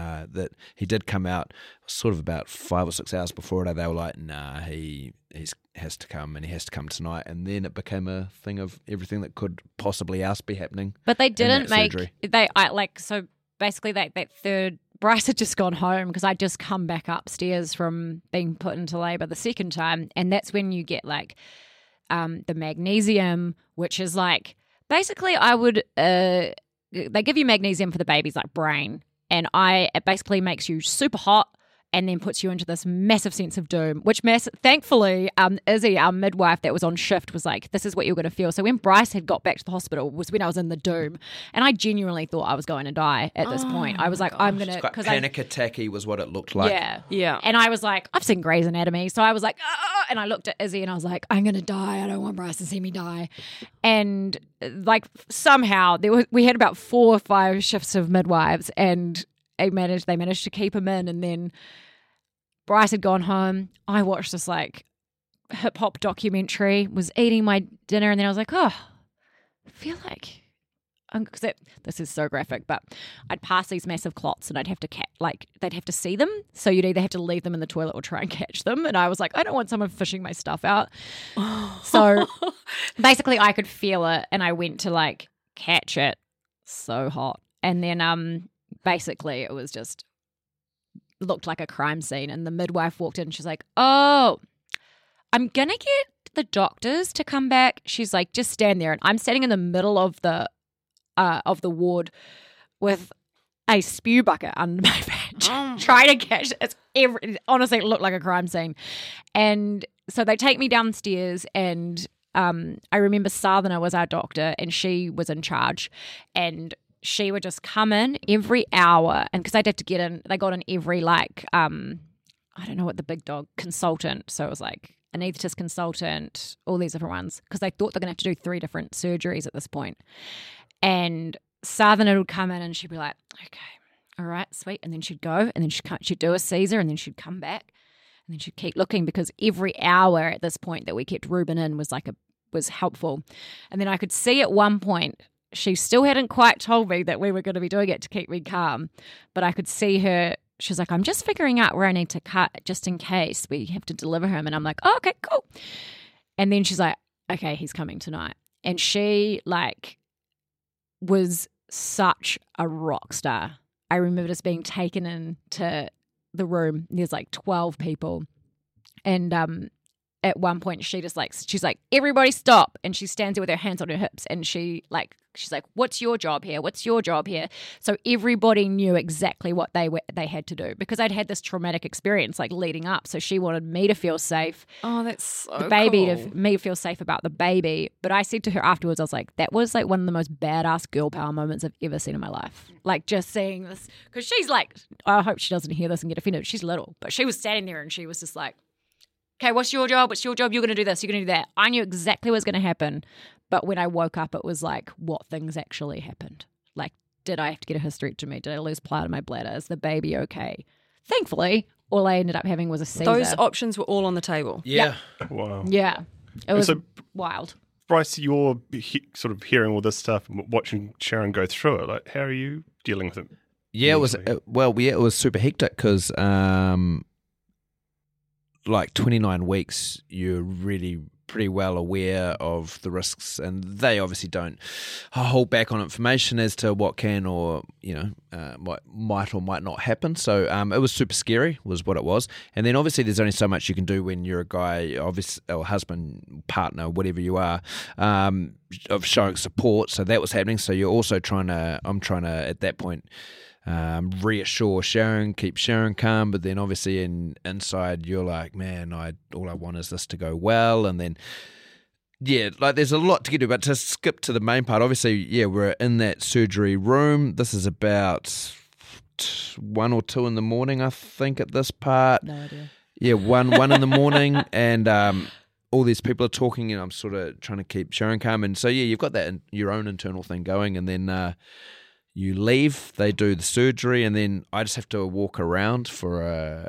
he did come out, sort of about 5 or 6 hours before it, they were like, nah, he has to come, and he has to come tonight. And then it became a thing of everything that could possibly else be happening. But they didn't make surgery. So basically that third, Bryce had just gone home because I'd just come back upstairs from being put into labour the second time, and that's when you get like the magnesium, which is like basically they give you magnesium for the baby's like brain, and it basically makes you super hot and then puts you into this massive sense of doom, which thankfully Izzy, our midwife that was on shift, was like, this is what you're going to feel. So when Bryce had got back to the hospital was when I was in the doom, and I genuinely thought I was going to die at this point. I was like, I'm going to... Quite panic attacky was what it looked like. Yeah. And I was like, I've seen Grey's Anatomy, so I was like, and I looked at Izzy and I was like, I'm going to die. I don't want Bryce to see me die. And like somehow we had about 4 or 5 shifts of midwives, and they managed to keep him in, and then Bryce had gone home. I watched this like hip hop documentary, was eating my dinner, and then I was like, oh, I feel like this is so graphic, but I'd pass these massive clots and I'd have to they'd have to see them. So you'd either have to leave them in the toilet or try and catch them. And I was like, I don't want someone fishing my stuff out. So basically I could feel it, and I went to like catch it. So hot. And then basically it was just looked like a crime scene, and the midwife walked in and she's like, oh, I'm gonna get the doctors to come back. She's like, just stand there. And I'm standing in the middle of the ward with a spew bucket under my badge, trying to catch it. Honestly, it looked like a crime scene. And so they take me downstairs, and I remember Sadhana was our doctor, and she was in charge, and she would just come in every hour, and because they'd have to get in, they got in every like I don't know what the big dog consultant. So it was like anaesthetist consultant, all these different ones, because they thought they're gonna have to do 3 different surgeries at this point. And Sadhana would come in and she'd be like, okay, all right, sweet. And then she'd go, and then she'd do a Caesar, and then she'd come back, and then she'd keep looking, because every hour at this point that we kept Ruben in was helpful. And then I could see at one point, she still hadn't quite told me that we were going to be doing it to keep me calm, but I could see her. She's like, I'm just figuring out where I need to cut just in case we have to deliver him. And I'm like, oh, okay, cool. And then she's like, okay, he's coming tonight. And she like was such a rock star. I remember just being taken into the room. There's like 12 people. And at one point she's like, everybody stop. And she stands there with her hands on her hips, and she's like, what's your job here? What's your job here? So everybody knew exactly what they had to do, because I'd had this traumatic experience like leading up. So she wanted me to feel safe. Oh, that's so the baby cool. to me feel safe about the baby. But I said to her afterwards, I was like, that was like one of the most badass girl power moments I've ever seen in my life. Like just seeing this, because she's like, I hope she doesn't hear this and get offended. She's little, but she was standing there and she was just like, okay, what's your job? What's your job? You're going to do this. You're going to do that. I knew exactly what was going to happen. But when I woke up, it was like, what things actually happened? Like, did I have to get a hysterectomy? Did I lose part of my bladder? Is the baby okay? Thankfully, all I ended up having was a Caesar. Those options were all on the table. Yeah. Wow. Yeah. It was so, wild. Bryce, you're sort of hearing all this stuff and watching Sharon go through it. Like, how are you dealing with it? Yeah, it was super hectic, because like 29 weeks, you're really pretty well aware of the risks, and they obviously don't hold back on information as to what can or what might or might not happen. So it was super scary, was what it was. And then obviously there's only so much you can do when you're a guy, obviously, or husband, partner, whatever you are, of showing support. So that was happening. So you're also I'm trying to at that point reassure Sharon, keep Sharon calm, but then obviously inside you're like, man, all I want is this to go well. And then like there's a lot to get to, but to skip to the main part, obviously, we're in that surgery room. This is about 1 or 2 in the morning, I think, at this part. No idea. Yeah, one in the morning, and all these people are talking, and I'm sort of trying to keep Sharon calm. And so, yeah, you've got that your own internal thing going, and then you leave, they do the surgery, and then I just have to walk around for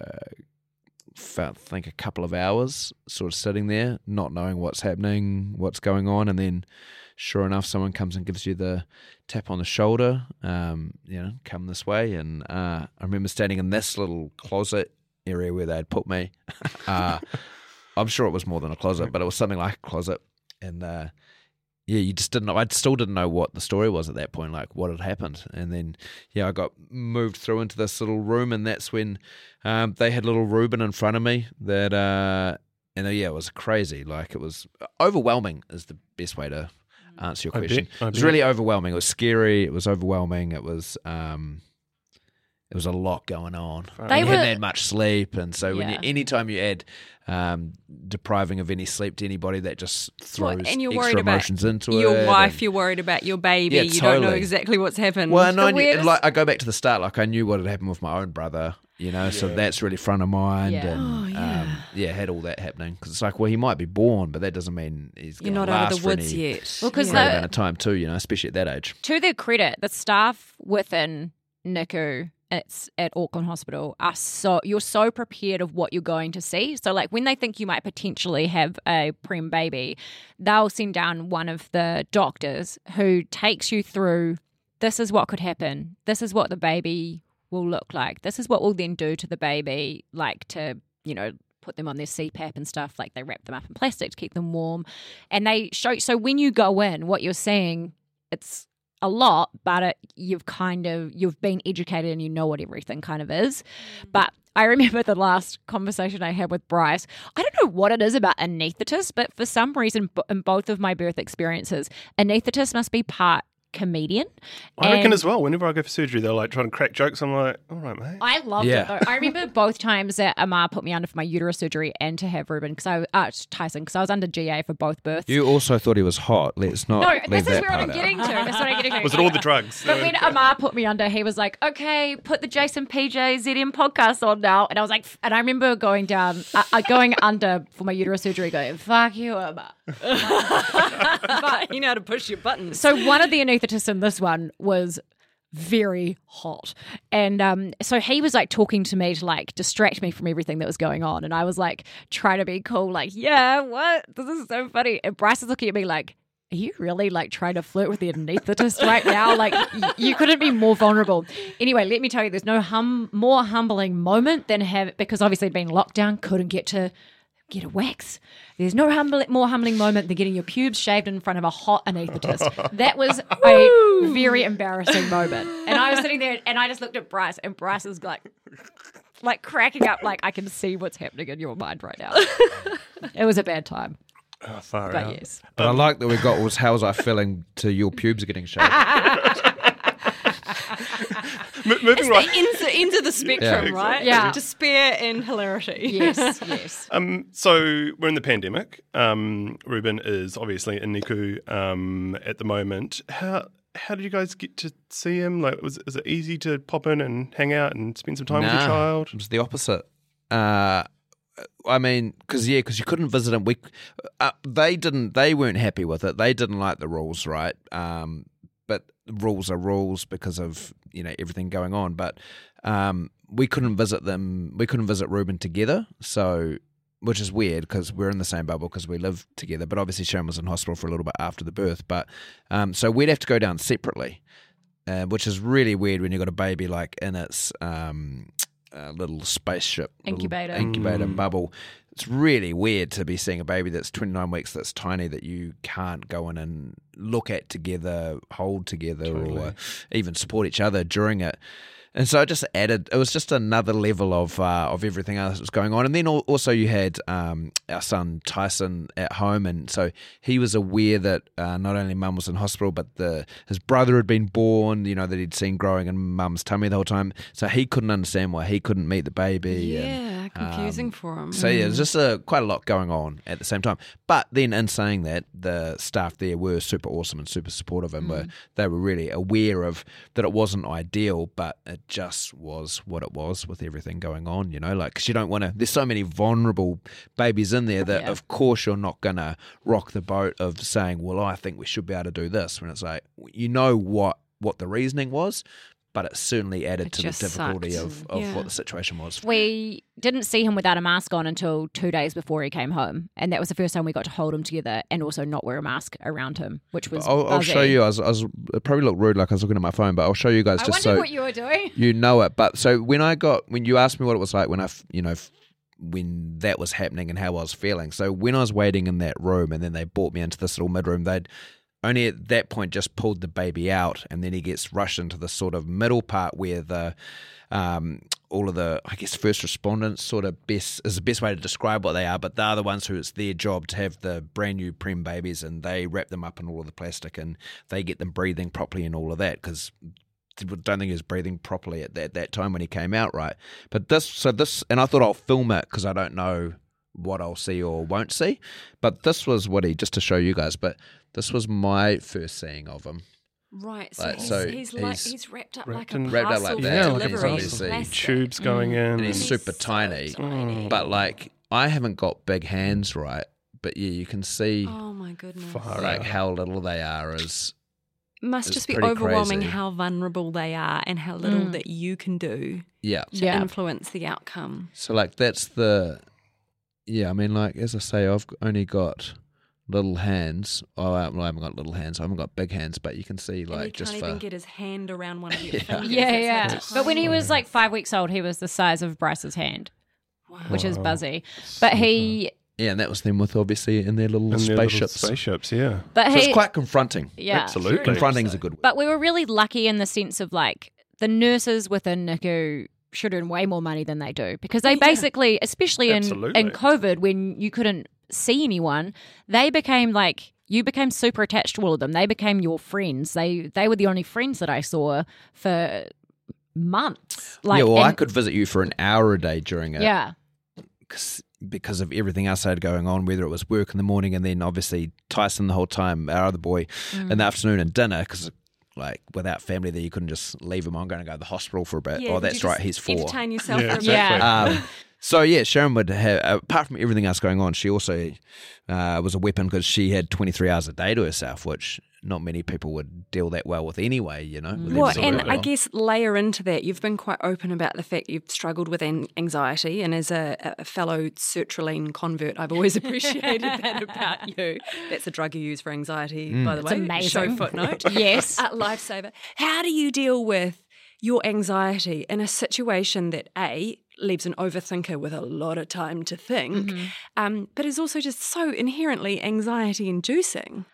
I think a couple of hours, sort of sitting there, not knowing what's happening, what's going on, and then sure enough, someone comes and gives you the tap on the shoulder, come this way. And I remember standing in this little closet area where they'd put me. I'm sure it was more than a closet, but it was something like a closet. And you just didn't know. I still didn't know what the story was at that point, like what had happened. And then, I got moved through into this little room, and that's when they had little Ruben in front of me that, it was crazy. Like, it was overwhelming is the best way to answer your question. It was really overwhelming. It was scary. It was overwhelming. It was a lot going on. You hadn't had much sleep, and so anytime you add depriving of any sleep to anybody, that just throws and you're extra worried about emotions into your it. wife, you're worried about your baby. Yeah, you totally. don't know exactly what's happened. Well, and I go back to the start. Like, I knew what had happened with my own brother. So that's really front of mind, and had all that happening, because it's like, well, he might be born, but that doesn't mean he's going to last out of the woods for any yet. Well, because great amount of time too, especially at that age. To their credit, the staff within NICU at Auckland Hospital you're so prepared of what you're going to see. So, like, when they think you might potentially have a prem baby, they'll send down one of the doctors who takes you through, this is what could happen, this is what the baby will look like, this is what we'll then do to the baby, like to, put them on their CPAP and stuff, like they wrap them up in plastic to keep them warm. And they show, so when you go in, what you're seeing, it's a lot, but you've been educated and you know what everything kind of is. But I remember the last conversation I had with Bryce. I don't know what it is about anaesthetists, but for some reason in both of my birth experiences, anaesthetists must be part comedian. I reckon as well. Whenever I go for surgery, they're like trying to crack jokes. I'm like, all right, mate. I loved it though. I remember both times that Amar put me under for my uterus surgery and to have Ruben, Tyson, because I was under GA for both births. You also thought he was hot. Let's not. No, leave this is that where I'm part getting out. to. That's what I'm getting to. Was it all the drugs? But when Amar put me under, he was like, okay, put the Jason PJ ZM podcast on now. And I was like, and I remember going under for my uterus surgery going, fuck you, Amar. But you know how to push your buttons. So one of the anaesthetists in this one was very hot. And so he was like talking to me to like distract me from everything that was going on. And I was like trying to be cool, like, yeah, what? This is so funny. And Bryce is looking at me like, are you really like trying to flirt with the anaesthetist right now? Like you couldn't be more vulnerable. Anyway, let me tell you, there's no more humbling moment than because obviously it'd been locked down, couldn't get a wax. There's no more humbling moment than getting your pubes shaved in front of a hot anaesthetist. That was a very embarrassing moment. And I was sitting there and I just looked at Bryce, and Bryce is like cracking up, like, I can see what's happening in your mind right now. It was a bad time. Oh, far but out. Yes. But I like that we got was how's I feeling to your pubes getting shaved. Moving right. the ends of the spectrum, Yeah. right? Yeah. Despair and hilarity. Yes. So we're in the pandemic. Ruben is obviously in NICU at the moment. How did you guys get to see him? Like, is it easy to pop in and hang out and spend some time with your child? It was the opposite. I mean, because you couldn't visit him. They weren't happy with it. They didn't like the rules, right? But rules are rules because of everything going on. But we couldn't visit them. We couldn't visit Ruben together. So, which is weird because we're in the same bubble because we live together. But obviously, Sharon was in hospital for a little bit after the birth. But so we'd have to go down separately, which is really weird when you've got a baby like in its little spaceship incubator bubble. It's really weird to be seeing a baby that's 29 weeks that's tiny that you can't go in and look at together, hold together, or even support each other during it. And so it was just another level of everything else that was going on. And then also you had our son Tyson at home, and so he was aware that not only mum was in hospital, but his brother had been born, that he'd seen growing in mum's tummy the whole time. So he couldn't understand why he couldn't meet the baby. Yeah. Yeah, confusing for him. So yeah, there's just quite a lot going on at the same time. But then in saying that, the staff there were super awesome and super supportive, and they were really aware of that it wasn't ideal, but it just was what it was with everything going on, you know, like, because you don't want to, there's so many vulnerable babies in there that of course you're not going to rock the boat of saying, well, I think we should be able to do this, when it's like, you know what the reasoning was, but it certainly added to the difficulty of what the situation was. We didn't see him without a mask on until 2 days before he came home. And that was the first time we got to hold him together and also not wear a mask around him, which was I'll show you. It probably looked rude, like I was looking at my phone, but I'll show you guys just so what you were doing. You know it. But so when you asked me what it was like when that was happening and how I was feeling. So when I was waiting in that room and then they brought me into this little mid-room, they'd only at that point just pulled the baby out, and then he gets rushed into the sort of middle part where the all of the, I guess, first respondents sort of is the best way to describe what they are, but they're the ones who it's their job to have the brand new prem babies, and they wrap them up in all of the plastic and they get them breathing properly and all of that, because I don't think he was breathing properly at that time when he came out, right? But this, and I thought I'll film it because I don't know what I'll see or won't see, but this was just to show you guys, but this was my first seeing of him. Right, he's wrapped up like a parcel for delivery. Obviously tubes going in. And he's super tiny. But like, I haven't got big hands, right? But yeah, you can see oh my goodness, like how little they are must just be overwhelming crazy. How vulnerable they are and how little that you can do to influence the outcome. So like that's I mean, like, as I say, I've only got little hands. Oh, I haven't got little hands. I haven't got big hands, but you can see, like, and just can't even get his hand around one of your fingers. Yeah. But when he was like 5 weeks old, he was the size of Bryce's hand, which is buzzy. But he... Yeah, and that was them with, obviously, in their little spaceships. Yeah. But so it's quite confronting. Yeah. Absolutely. Confronting is a good word. But we were really lucky in the sense of, like, the nurses within NICU should earn way more money than they do, because they basically, especially in COVID, when you couldn't see anyone, they became like, you became super attached to all of them. They became your friends. They were the only friends that I saw for months. Like, I could visit you for an hour a day during it. Yeah. Because of everything else I had going on, whether it was work in the morning and then obviously Tyson the whole time, our other boy, in the afternoon and dinner, because like without family there you couldn't just leave him. I'm going to go to the hospital for a bit. Oh, that's right, he's 4. Entertain yourself for a bit. Yeah. So yeah, Sharon would have, apart from everything else going on, she also was a weapon because she had 23 hours a day to herself, which not many people would deal that well with anyway, you know. Well, and I guess layer into that, you've been quite open about the fact you've struggled with anxiety, and as a fellow sertraline convert, I've always appreciated that about you. That's a drug you use for anxiety, by the way. Amazing. Show footnote. Yes. Lifesaver. How do you deal with your anxiety in a situation that, A, leaves an overthinker with a lot of time to think, but is also just so inherently anxiety-inducing?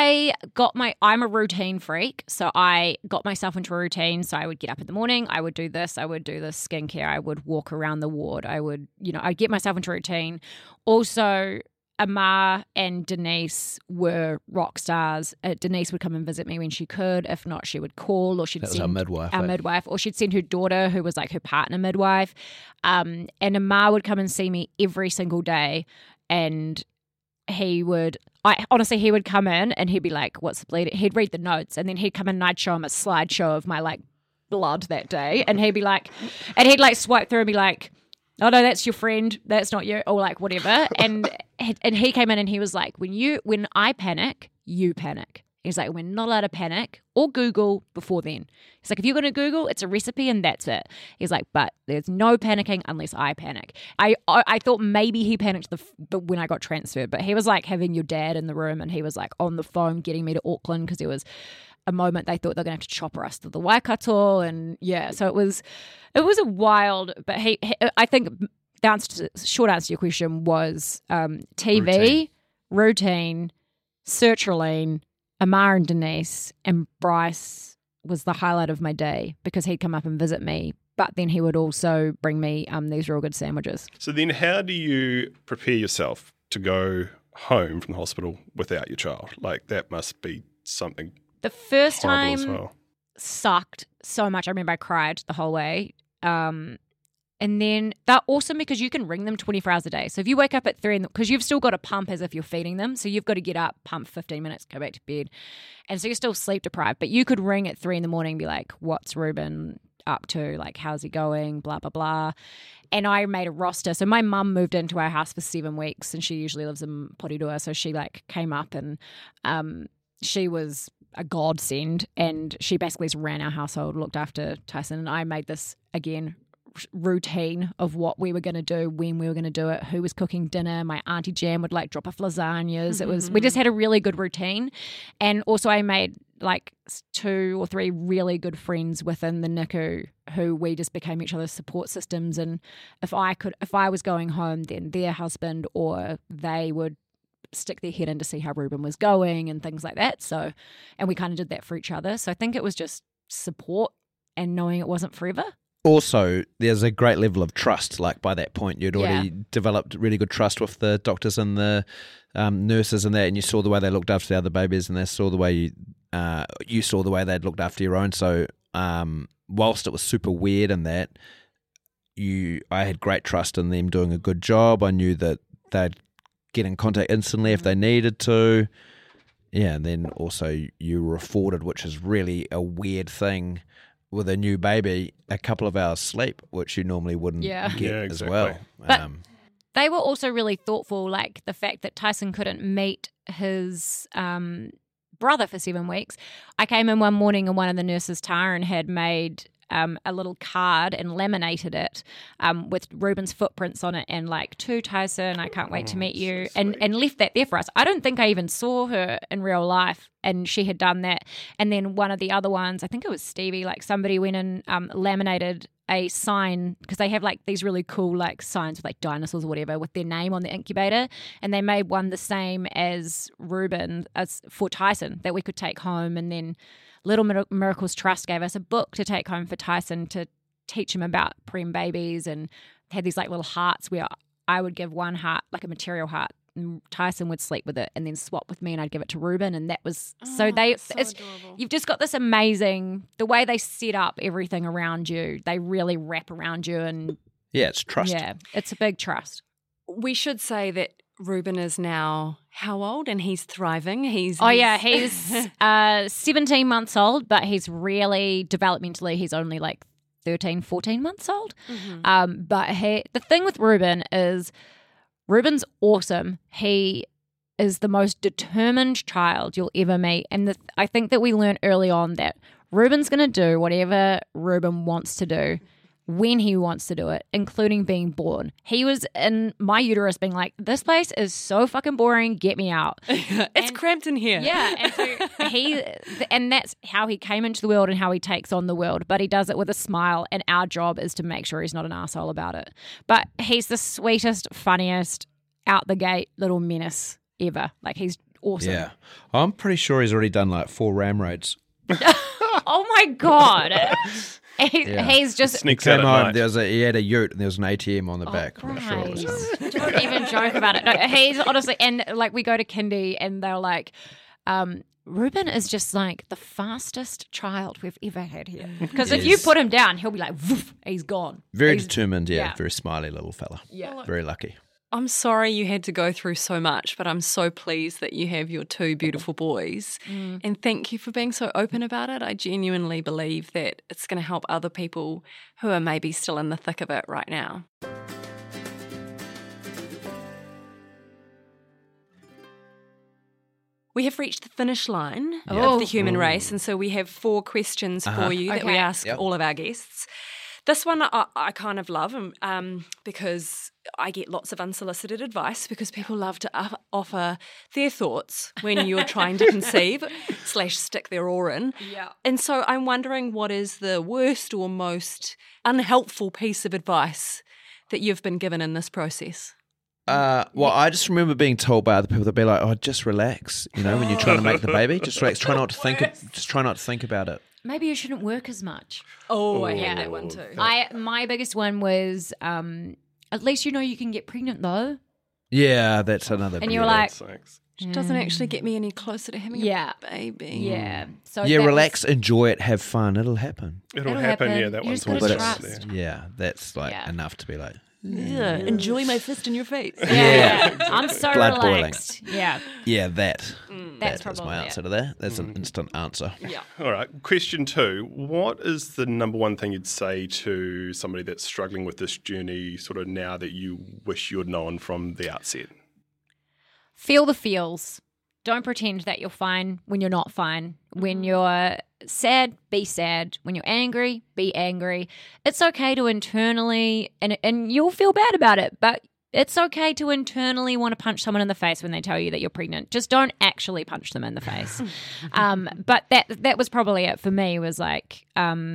I'm a routine freak, so I got myself into a routine. So I would get up in the morning, I would do this skincare, I would walk around the ward, I'd get myself into a routine. Also, Amar and Denise were rock stars. Denise would come and visit me when she could. If not, she would call, or she'd send our midwife, or she'd send her daughter, who was like her partner midwife. And Amar would come and see me every single day, and he would come in and he'd be like, "What's the bleeding?" He'd read the notes, and then he'd come in and I'd show him a slideshow of my like blood that day, and he'd be like, and he'd like swipe through and be like, "Oh no, that's your friend, that's not you," or like whatever. And he came in and he was like, when I panic, you panic. He's like, we're not allowed to panic or Google before then. He's like, if you're going to Google, it's a recipe and that's it. He's like, but there's no panicking unless I panic. I thought maybe he panicked when I got transferred, but he was like having your dad in the room, and he was like on the phone getting me to Auckland because there was a moment they thought they were going to have to chopper us to the Waikato, and so it was a wild. But I think the short answer to your question was TV, routine, sertraline, Amar and Denise, and Bryce was the highlight of my day because he'd come up and visit me, but then he would also bring me these real good sandwiches. So then how do you prepare yourself to go home from the hospital without your child? Like, that must be something the first horrible time as well. Sucked so much. I remember I cried the whole way. And then they're awesome because you can ring them 24 hours a day. So if you wake up at 3, because you've still got to pump as if you're feeding them. So you've got to get up, pump 15 minutes, go back to bed. And so you're still sleep deprived. But you could ring at 3 in the morning and be like, what's Reuben up to? Like, how's he going? Blah, blah, blah. And I made a roster. So my mum moved into our house for 7 weeks and she usually lives in Porirua. So she like came up and she was a godsend. And she basically ran our household, looked after Tyson. And I made this, again, routine of what we were going to do, when we were going to do it, who was cooking dinner. My auntie Jan would like drop off lasagnas. We just had a really good routine. And also I made like 2 or 3 really good friends within the NICU who we just became each other's support systems. And if I was going home, then their husband or they would stick their head in to see how Reuben was going and things like that. So, and we kind of did that for each other. So I think it was just support and knowing it wasn't forever. Also, there's a great level of trust. Like by that point, you'd already developed really good trust with the doctors and the nurses and that, and you saw the way they looked after the other babies, and they saw the way you saw the way they'd looked after your own. So, whilst it was super weird and that, I had great trust in them doing a good job. I knew that they'd get in contact instantly if they needed to. Yeah, and then also you were afforded, which is really a weird thing with a new baby, a couple of hours sleep, which you normally wouldn't get as well. But they were also really thoughtful, like the fact that Tyson couldn't meet his brother for 7 weeks. I came in one morning and one of the nurses, Taran, had made a little card and laminated it with Reuben's footprints on it and like, to Tyson, I can't wait to meet you, and left that there for us. I don't think I even saw her in real life, and she had done that. And then one of the other ones, I think it was Stevie, like somebody went and laminated a sign, because they have like these really cool like signs with like dinosaurs or whatever with their name on the incubator, and they made one the same as Reuben as for Tyson that we could take home. And then Little Miracles Trust gave us a book to take home for Tyson to teach him about prem babies, and had these like little hearts where I would give one heart, like a material heart, and Tyson would sleep with it and then swap with me, and I'd give it to Reuben. And that was you've just got this amazing, the way they set up everything around you, they really wrap around you. And yeah, it's trust. Yeah, it's a big trust. We should say that Reuben is now how old, and he's thriving? He's 17 months old, but he's really developmentally, he's only like 13, 14 months old. Mm-hmm. But the thing with Reuben is Reuben's awesome. He is the most determined child you'll ever meet. And I think that we learned early on that Reuben's going to do whatever Reuben wants to do when he wants to do it, including being born. He was in my uterus being like, this place is so fucking boring, get me out. It's cramped in here. Yeah, and so and that's how he came into the world and how he takes on the world, but he does it with a smile, and our job is to make sure he's not an asshole about it. But he's the sweetest, funniest, out the gate little menace ever. Like, he's awesome. Yeah. I'm pretty sure he's already done like 4 ram raids. Oh my God. He's just sneaks came out home. He had a ute and there was an ATM on the back. I'm sure it was him. Don't even joke about it. No, he's honestly, and like we go to kindy and they're like, Reuben is just like the fastest child we've ever had here. Because if you put him down, he'll be like, woof, he's gone. Very determined, very smiley little fella. Yeah. Very lucky. I'm sorry you had to go through so much, but I'm so pleased that you have your 2 beautiful boys. And thank you for being so open about it. I genuinely believe that it's going to help other people who are maybe still in the thick of it right now. We have reached the finish line of the human race, and so we have 4 questions for you that we ask all of our guests. This one I kind of love because I get lots of unsolicited advice, because people love to offer their thoughts when you're trying to conceive / stick their oar in. Yeah. And so I'm wondering, what is the worst or most unhelpful piece of advice that you've been given in this process? I just remember being told by other people to be like, "Oh, just relax," when you're trying to make the baby, just relax. Try not to think about it. Maybe you shouldn't work as much. Oh, I hate that one too. My biggest one was, at least you can get pregnant though. Yeah, that's another. And you're like, It doesn't actually get me any closer to having a baby. Yeah. So relax, enjoy it, have fun. It'll happen. It'll happen. Yeah, that one's all trust. Yeah, that's like enough to be like, yeah, enjoy my fist in your face. Yeah. I'm so blood relaxed. boiling. Yeah. Yeah, that. That's That's probably my answer to that. That's an instant answer. Yeah. All right. Question 2. What is the number one thing you'd say to somebody that's struggling with this journey sort of now that you wish you had known from the outset? Feel the feels. Don't pretend that you're fine when you're not fine. When you're sad, be sad. When you're angry, be angry. It's okay to internally, and you'll feel bad about it, but it's okay to internally want to punch someone in the face when they tell you that you're pregnant. Just don't actually punch them in the face. But that was probably it for me, was like,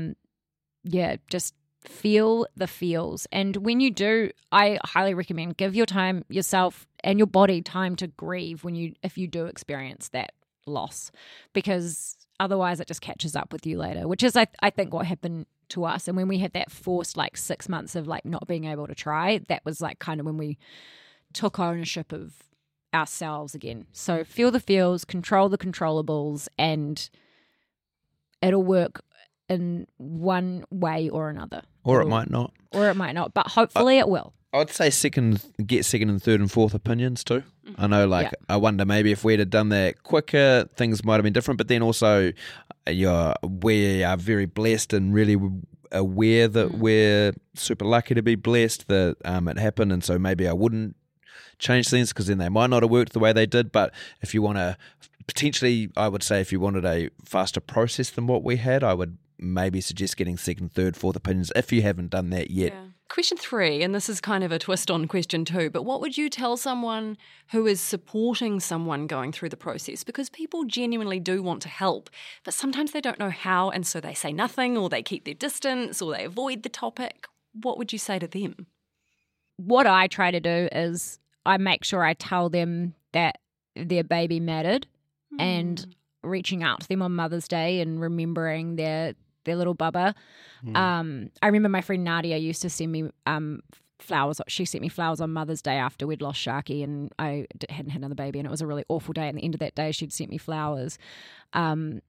just feel the feels. And when you do, I highly recommend give yourself and your body time to grieve if you do experience that loss, because otherwise it just catches up with you later, which is I think what happened to us. And when we had that forced 6 months of not being able to try, that was kind of when we took ownership of ourselves again. So feel the feels, control the controllables, and it'll work in one way or another. Or it might not. But hopefully it will. I'd say get second and third and fourth opinions too. I know, I wonder maybe if we'd have done that quicker, things might have been different. But then also, we are very blessed and really aware that we're super lucky to be blessed that it happened. And so maybe I wouldn't change things, because then they might not have worked the way they did. But if you want to, potentially, I would say if you wanted a faster process than what we had, I would maybe suggest getting second, third, fourth opinions if you haven't done that yet. Yeah. Question 3, and this is kind of a twist on question 2, but what would you tell someone who is supporting someone going through the process? Because people genuinely do want to help, but sometimes they don't know how, and so they say nothing, or they keep their distance, or they avoid the topic. What would you say to them? What I try to do is I make sure I tell them that their baby mattered, and reaching out to them on Mother's Day and remembering their little bubba. I remember my friend Nadia used to send me flowers. She sent me flowers on Mother's Day after we'd lost Sharky, and I hadn't had another baby, and it was a really awful day. And at the end of that day, she'd sent me flowers. And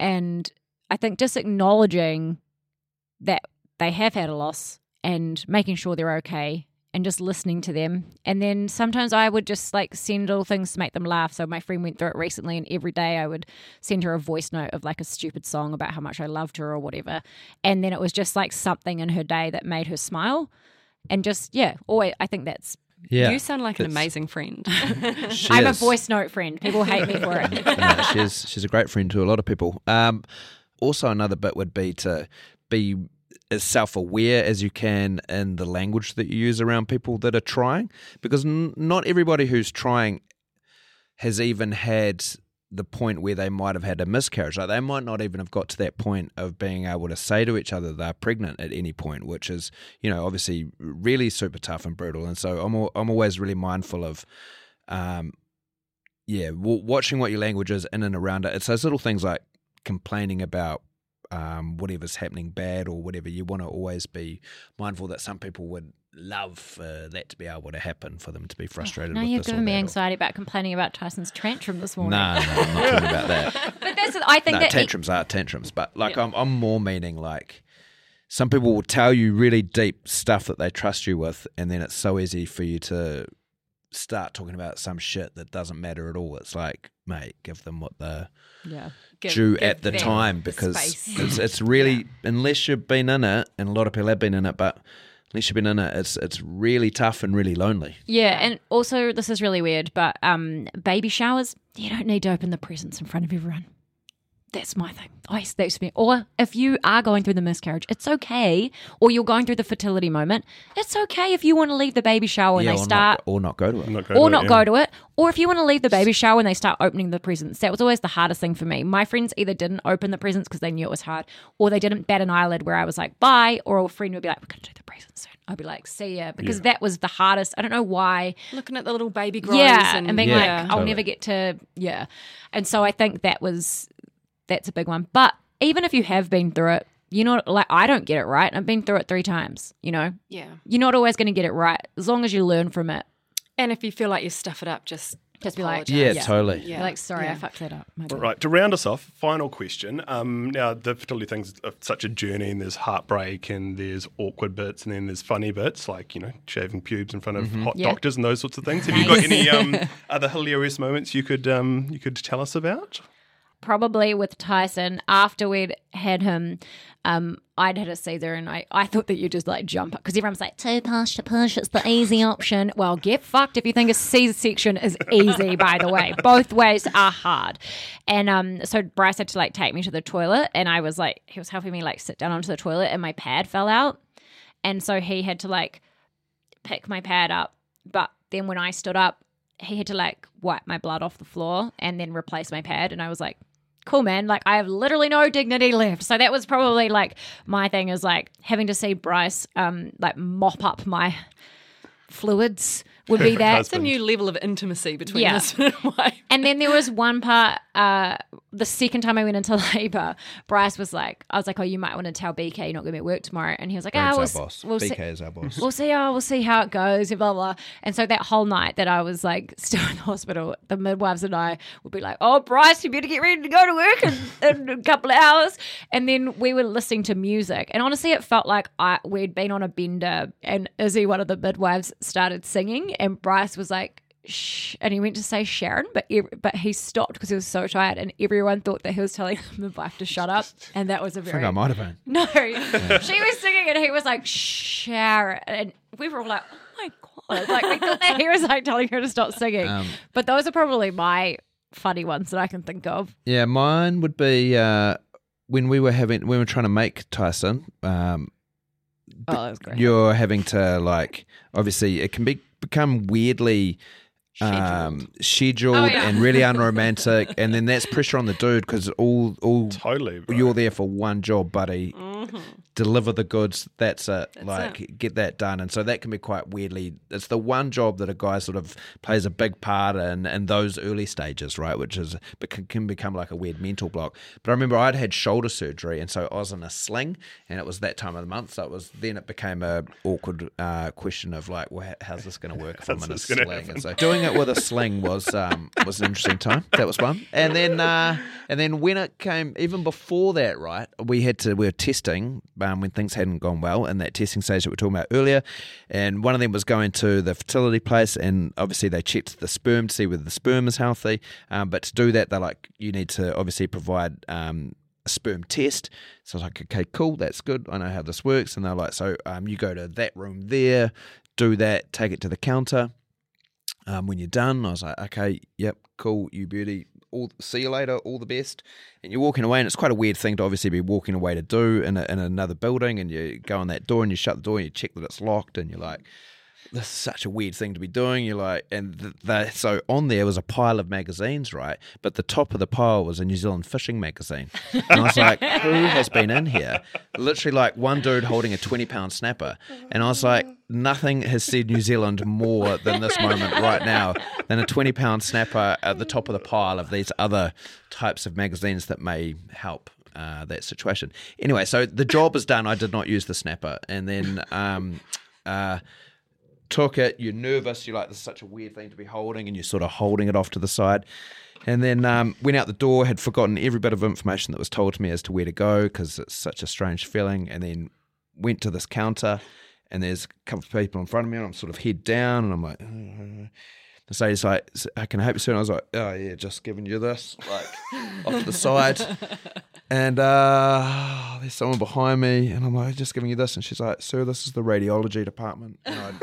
I think just acknowledging that they have had a loss and making sure they're okay, and just listening to them. And then sometimes I would just send little things to make them laugh. So my friend went through it recently, and every day I would send her a voice note of a stupid song about how much I loved her or whatever. And then it was just something in her day that made her smile. And just, always, I think that's... Yeah, you sound like an amazing friend. I'm a voice note friend. People hate me for it. No, she's a great friend to a lot of people. Also, another bit would be to be as self-aware as you can in the language that you use around people that are trying, because not everybody who's trying has even had the point where they might have had a miscarriage. They might not even have got to that point of being able to say to each other they're pregnant at any point, which is, obviously really super tough and brutal. And so I'm always really mindful of watching what your language is in and around it. It's those little things like complaining about whatever's happening bad or whatever. You want to always be mindful that some people would love for that to be able to happen, for them to be frustrated. Now you've given me anxiety about complaining about Tyson's tantrum this morning. No, I'm not talking about that. But I think that tantrums are tantrums, but I'm more meaning some people will tell you really deep stuff that they trust you with, and then it's so easy for you to start talking about some shit that doesn't matter at all. It's mate, give them what they're due at the time, because it's really, unless you've been in it, and a lot of people have been in it, but unless you've been in it, it's really tough and really lonely. Yeah, and also this is really weird, but baby showers, you don't need to open the presents in front of everyone. That's my thing. That's me. Or if you are going through the miscarriage, it's okay. Or you're going through the fertility moment, it's okay if you want to leave the baby shower when they start. Or not go to it. Go to it. Or if you want to leave the baby shower when they start opening the presents. That was always the hardest thing for me. My friends either didn't open the presents because they knew it was hard, or they didn't bat an eyelid where I was like, bye. Or a friend would be like, we're going to do the presents soon. I'd be like, see ya. Because that was the hardest. I don't know why. Looking at the little baby grows. And being I'll never get to, And so I think that's a big one. But even if you have been through it, I don't get it right. I've been through it 3 times, Yeah. You're not always going to get it right, as long as you learn from it. And if you feel like you stuff it up, just Just be like, Yeah, totally. Be like, sorry, I fucked that up. My bad. Right, to round us off, final question. Now, the fertility thing's such a journey, and there's heartbreak, and there's awkward bits, and then there's funny bits, like, shaving pubes in front of hot doctors and those sorts of things. Have you got any other hilarious moments you could tell us about? Probably with Tyson, after we'd had him, I'd had a Caesar, and I thought that you just like jump up because everyone's like, too posh to push, it's the easy option. Well, get fucked if you think a Caesar section is easy, by the way. Both ways are hard. And so Bryce had to like take me to the toilet, and I was like, he was helping me like sit down onto the toilet, and my pad fell out. And so he had to like pick my pad up. But then when I stood up, he had to like wipe my blood off the floor and then replace my pad. And I was like, cool, man. Like, I have literally no dignity left. So that was probably like my thing, is like having to see Bryce like mop up my fluids would be that. It's a new level of intimacy between husband and wife. And then there was one part, the second time I went into labour, Bryce was like, I was like, oh, you might want to tell BK you're not going to be at work tomorrow. And he was like, Our boss. BK is our boss. We'll see how it goes, blah, blah. And so that whole night that I was like still in the hospital, the midwives and I would be like, oh, Bryce, you better get ready to go to work in a couple of hours. And then we were listening to music. And honestly, it felt like we'd been on a bender, and Izzy, one of the midwives, started singing, and Bryce was like, shh, and he went to say Sharon, but he stopped because he was so tired, and everyone thought that he was telling the midwife to shut up, and that was a very... I think I might have been. No, she was singing, and he was like, Sharon, and we were all like, oh my God, like we thought that he was like telling her to stop singing. But those are probably my funny ones that I can think of. Yeah, mine would be when we were trying to make Tyson. That was great. You're having to like, obviously it can become weirdly scheduled and really unromantic, and then that's pressure on the dude because all totally, bro. You're there for one job, buddy. Deliver the goods. That's it. Get that done. And so that can be quite weirdly. It's the one job that a guy sort of plays a big part in those early stages, right? Which is can become like a weird mental block. But I remember I'd had shoulder surgery, and so I was in a sling, and it was that time of the month. So it became a awkward question of like, well, how's this going to work if I'm in a sling? And so doing it with a sling was an interesting time. That was fun. And then when it came, even before that, right, we were testing when things hadn't gone well in that testing stage that we were talking about earlier. And one of them was going to the fertility place, and obviously they checked the sperm to see whether the sperm is healthy. But to do that, they're like, you need to obviously provide a sperm test. So I was like, okay, cool, that's good. I know how this works. And they're like, so you go to that room there, do that, take it to the counter. When you're done, I was like, okay, yep, cool, you beauty. See you later, all the best. And you're walking away, and it's quite a weird thing to obviously be walking away to do in another building, and you go in that door and you shut the door and you check that it's locked, and you're like, this is such a weird thing to be doing. You're like, and so on there was a pile of magazines, right? But the top of the pile was a New Zealand fishing magazine. And I was like, who has been in here? Literally like one dude holding a 20-pound snapper. And I was like, nothing has said New Zealand more than this moment right now than a 20-pound snapper at the top of the pile of these other types of magazines that may help that situation. Anyway, so the job is done. I did not use the snapper. And then took it, you're nervous, you're like, this is such a weird thing to be holding, and you're sort of holding it off to the side. And then went out the door, had forgotten every bit of information that was told to me as to where to go because it's such a strange feeling, and then went to this counter, and there's a couple of people in front of me, and I'm sort of head down, and I'm like, the lady's like, can I help you, sir? And I was like, oh yeah, just giving you this, like off to the side. And there's someone behind me, and I'm like, just giving you this. And she's like, sir, this is the radiology department. And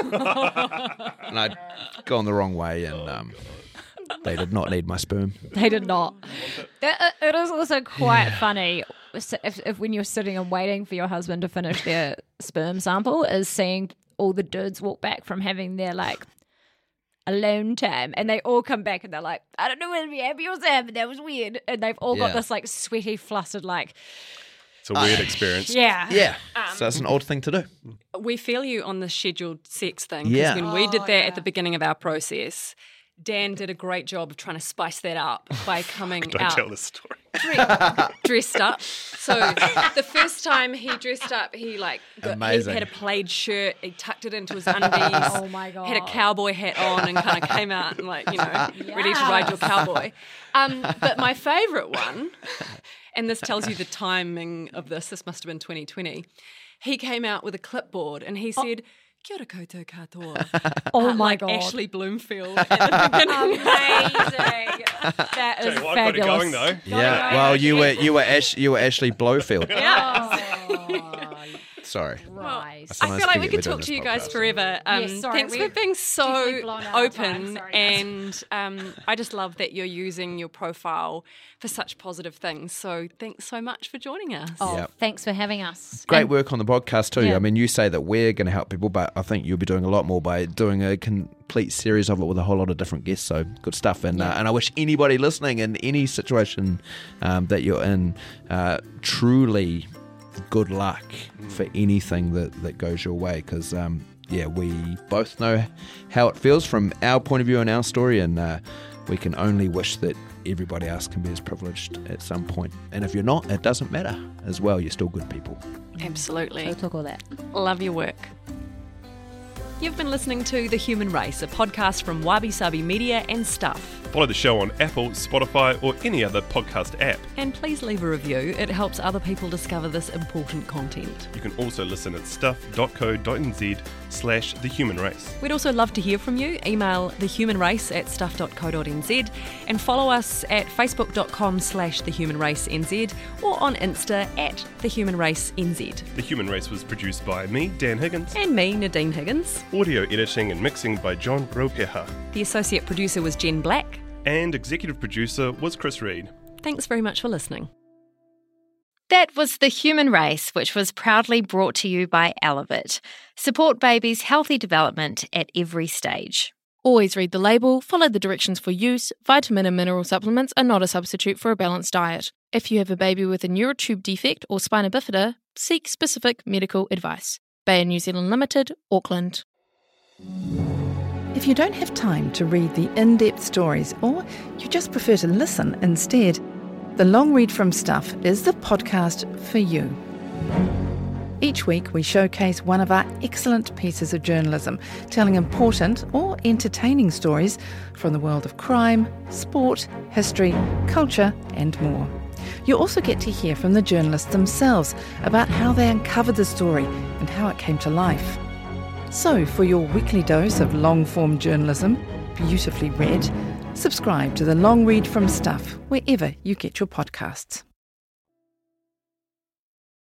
I'd gone the wrong way, and they did not need my sperm. They did not. It is also quite funny if when you're sitting and waiting for your husband to finish their sperm sample, is seeing all the dudes walk back from having their like alone time, and they all come back and they're like, I don't know whether to be happy or sad, but that was weird. And they've all got this like sweaty, flustered, like, it's a weird experience. Yeah. So it's an odd thing to do. We feel you on the scheduled sex thing, because when we did that at the beginning of our process, Dan did a great job of trying to spice that up by coming Don't out tell this story. dressed up. So the first time he dressed up, he had a plaid shirt, he tucked it into his undies. Oh my God. Had a cowboy hat on and kind of came out and ready to ride your cowboy. But my favourite one, and this tells you the timing of this must have been 2020, he came out with a clipboard and he said, Kia ora koutou katoa. Oh my God. Ashley Bloomfield at the beginning. Amazing. That is I've got fabulous. it going though. Yeah. Well, you were Ashley Blowfield. Yeah. Sorry. Right. I feel like we could talk to you guys forever. Yes, sorry, Thanks for being so definitely blown out of time. open, Sorry, guys. and I just love that you're using your profile for such positive things. So thanks so much for joining us. Oh, Yep. thanks for having us. Great And- work on the podcast too. Yeah. I mean, you say that we're going to help people, but I think you'll be doing a lot more by doing a complete series of it with a whole lot of different guests. So good stuff. And and I wish anybody listening in any situation that you're in truly good luck for anything that goes your way, because we both know how it feels from our point of view and our story, and we can only wish that everybody else can be as privileged at some point. And if you're not, it doesn't matter as well. You're still good people. Absolutely. We'll talk all that. Love your work. You've been listening to The Human Race, a podcast from Wabi Sabi Media and Stuff. Follow the show on Apple, Spotify, or any other podcast app. And please leave a review. It helps other people discover this important content. You can also listen at stuff.co.nz/The Human Race. We'd also love to hear from you. Email thehumanrace@stuff.co.nz and follow us at facebook.com/thehumanracenz or on Insta @thehumanracenz. The Human Race was produced by me, Dan Higgins. And me, Nadine Higgins. Audio editing and mixing by John Ropeha. The associate producer was Jen Black. And executive producer was Chris Reed. Thanks very much for listening. That was The Human Race, which was proudly brought to you by Elevate. Support babies' healthy development at every stage. Always read the label, follow the directions for use. Vitamin and mineral supplements are not a substitute for a balanced diet. If you have a baby with a neurotube defect or spina bifida, seek specific medical advice. Bayer New Zealand Limited, Auckland. If you don't have time to read the in-depth stories, or you just prefer to listen instead, The Long Read from Stuff is the podcast for you. Each week we showcase one of our excellent pieces of journalism, telling important or entertaining stories from the world of crime, sport, history, culture and more. You also get to hear from the journalists themselves about how they uncovered the story and how it came to life. So, for your weekly dose of long-form journalism, beautifully read, subscribe to The Long Read from Stuff wherever you get your podcasts.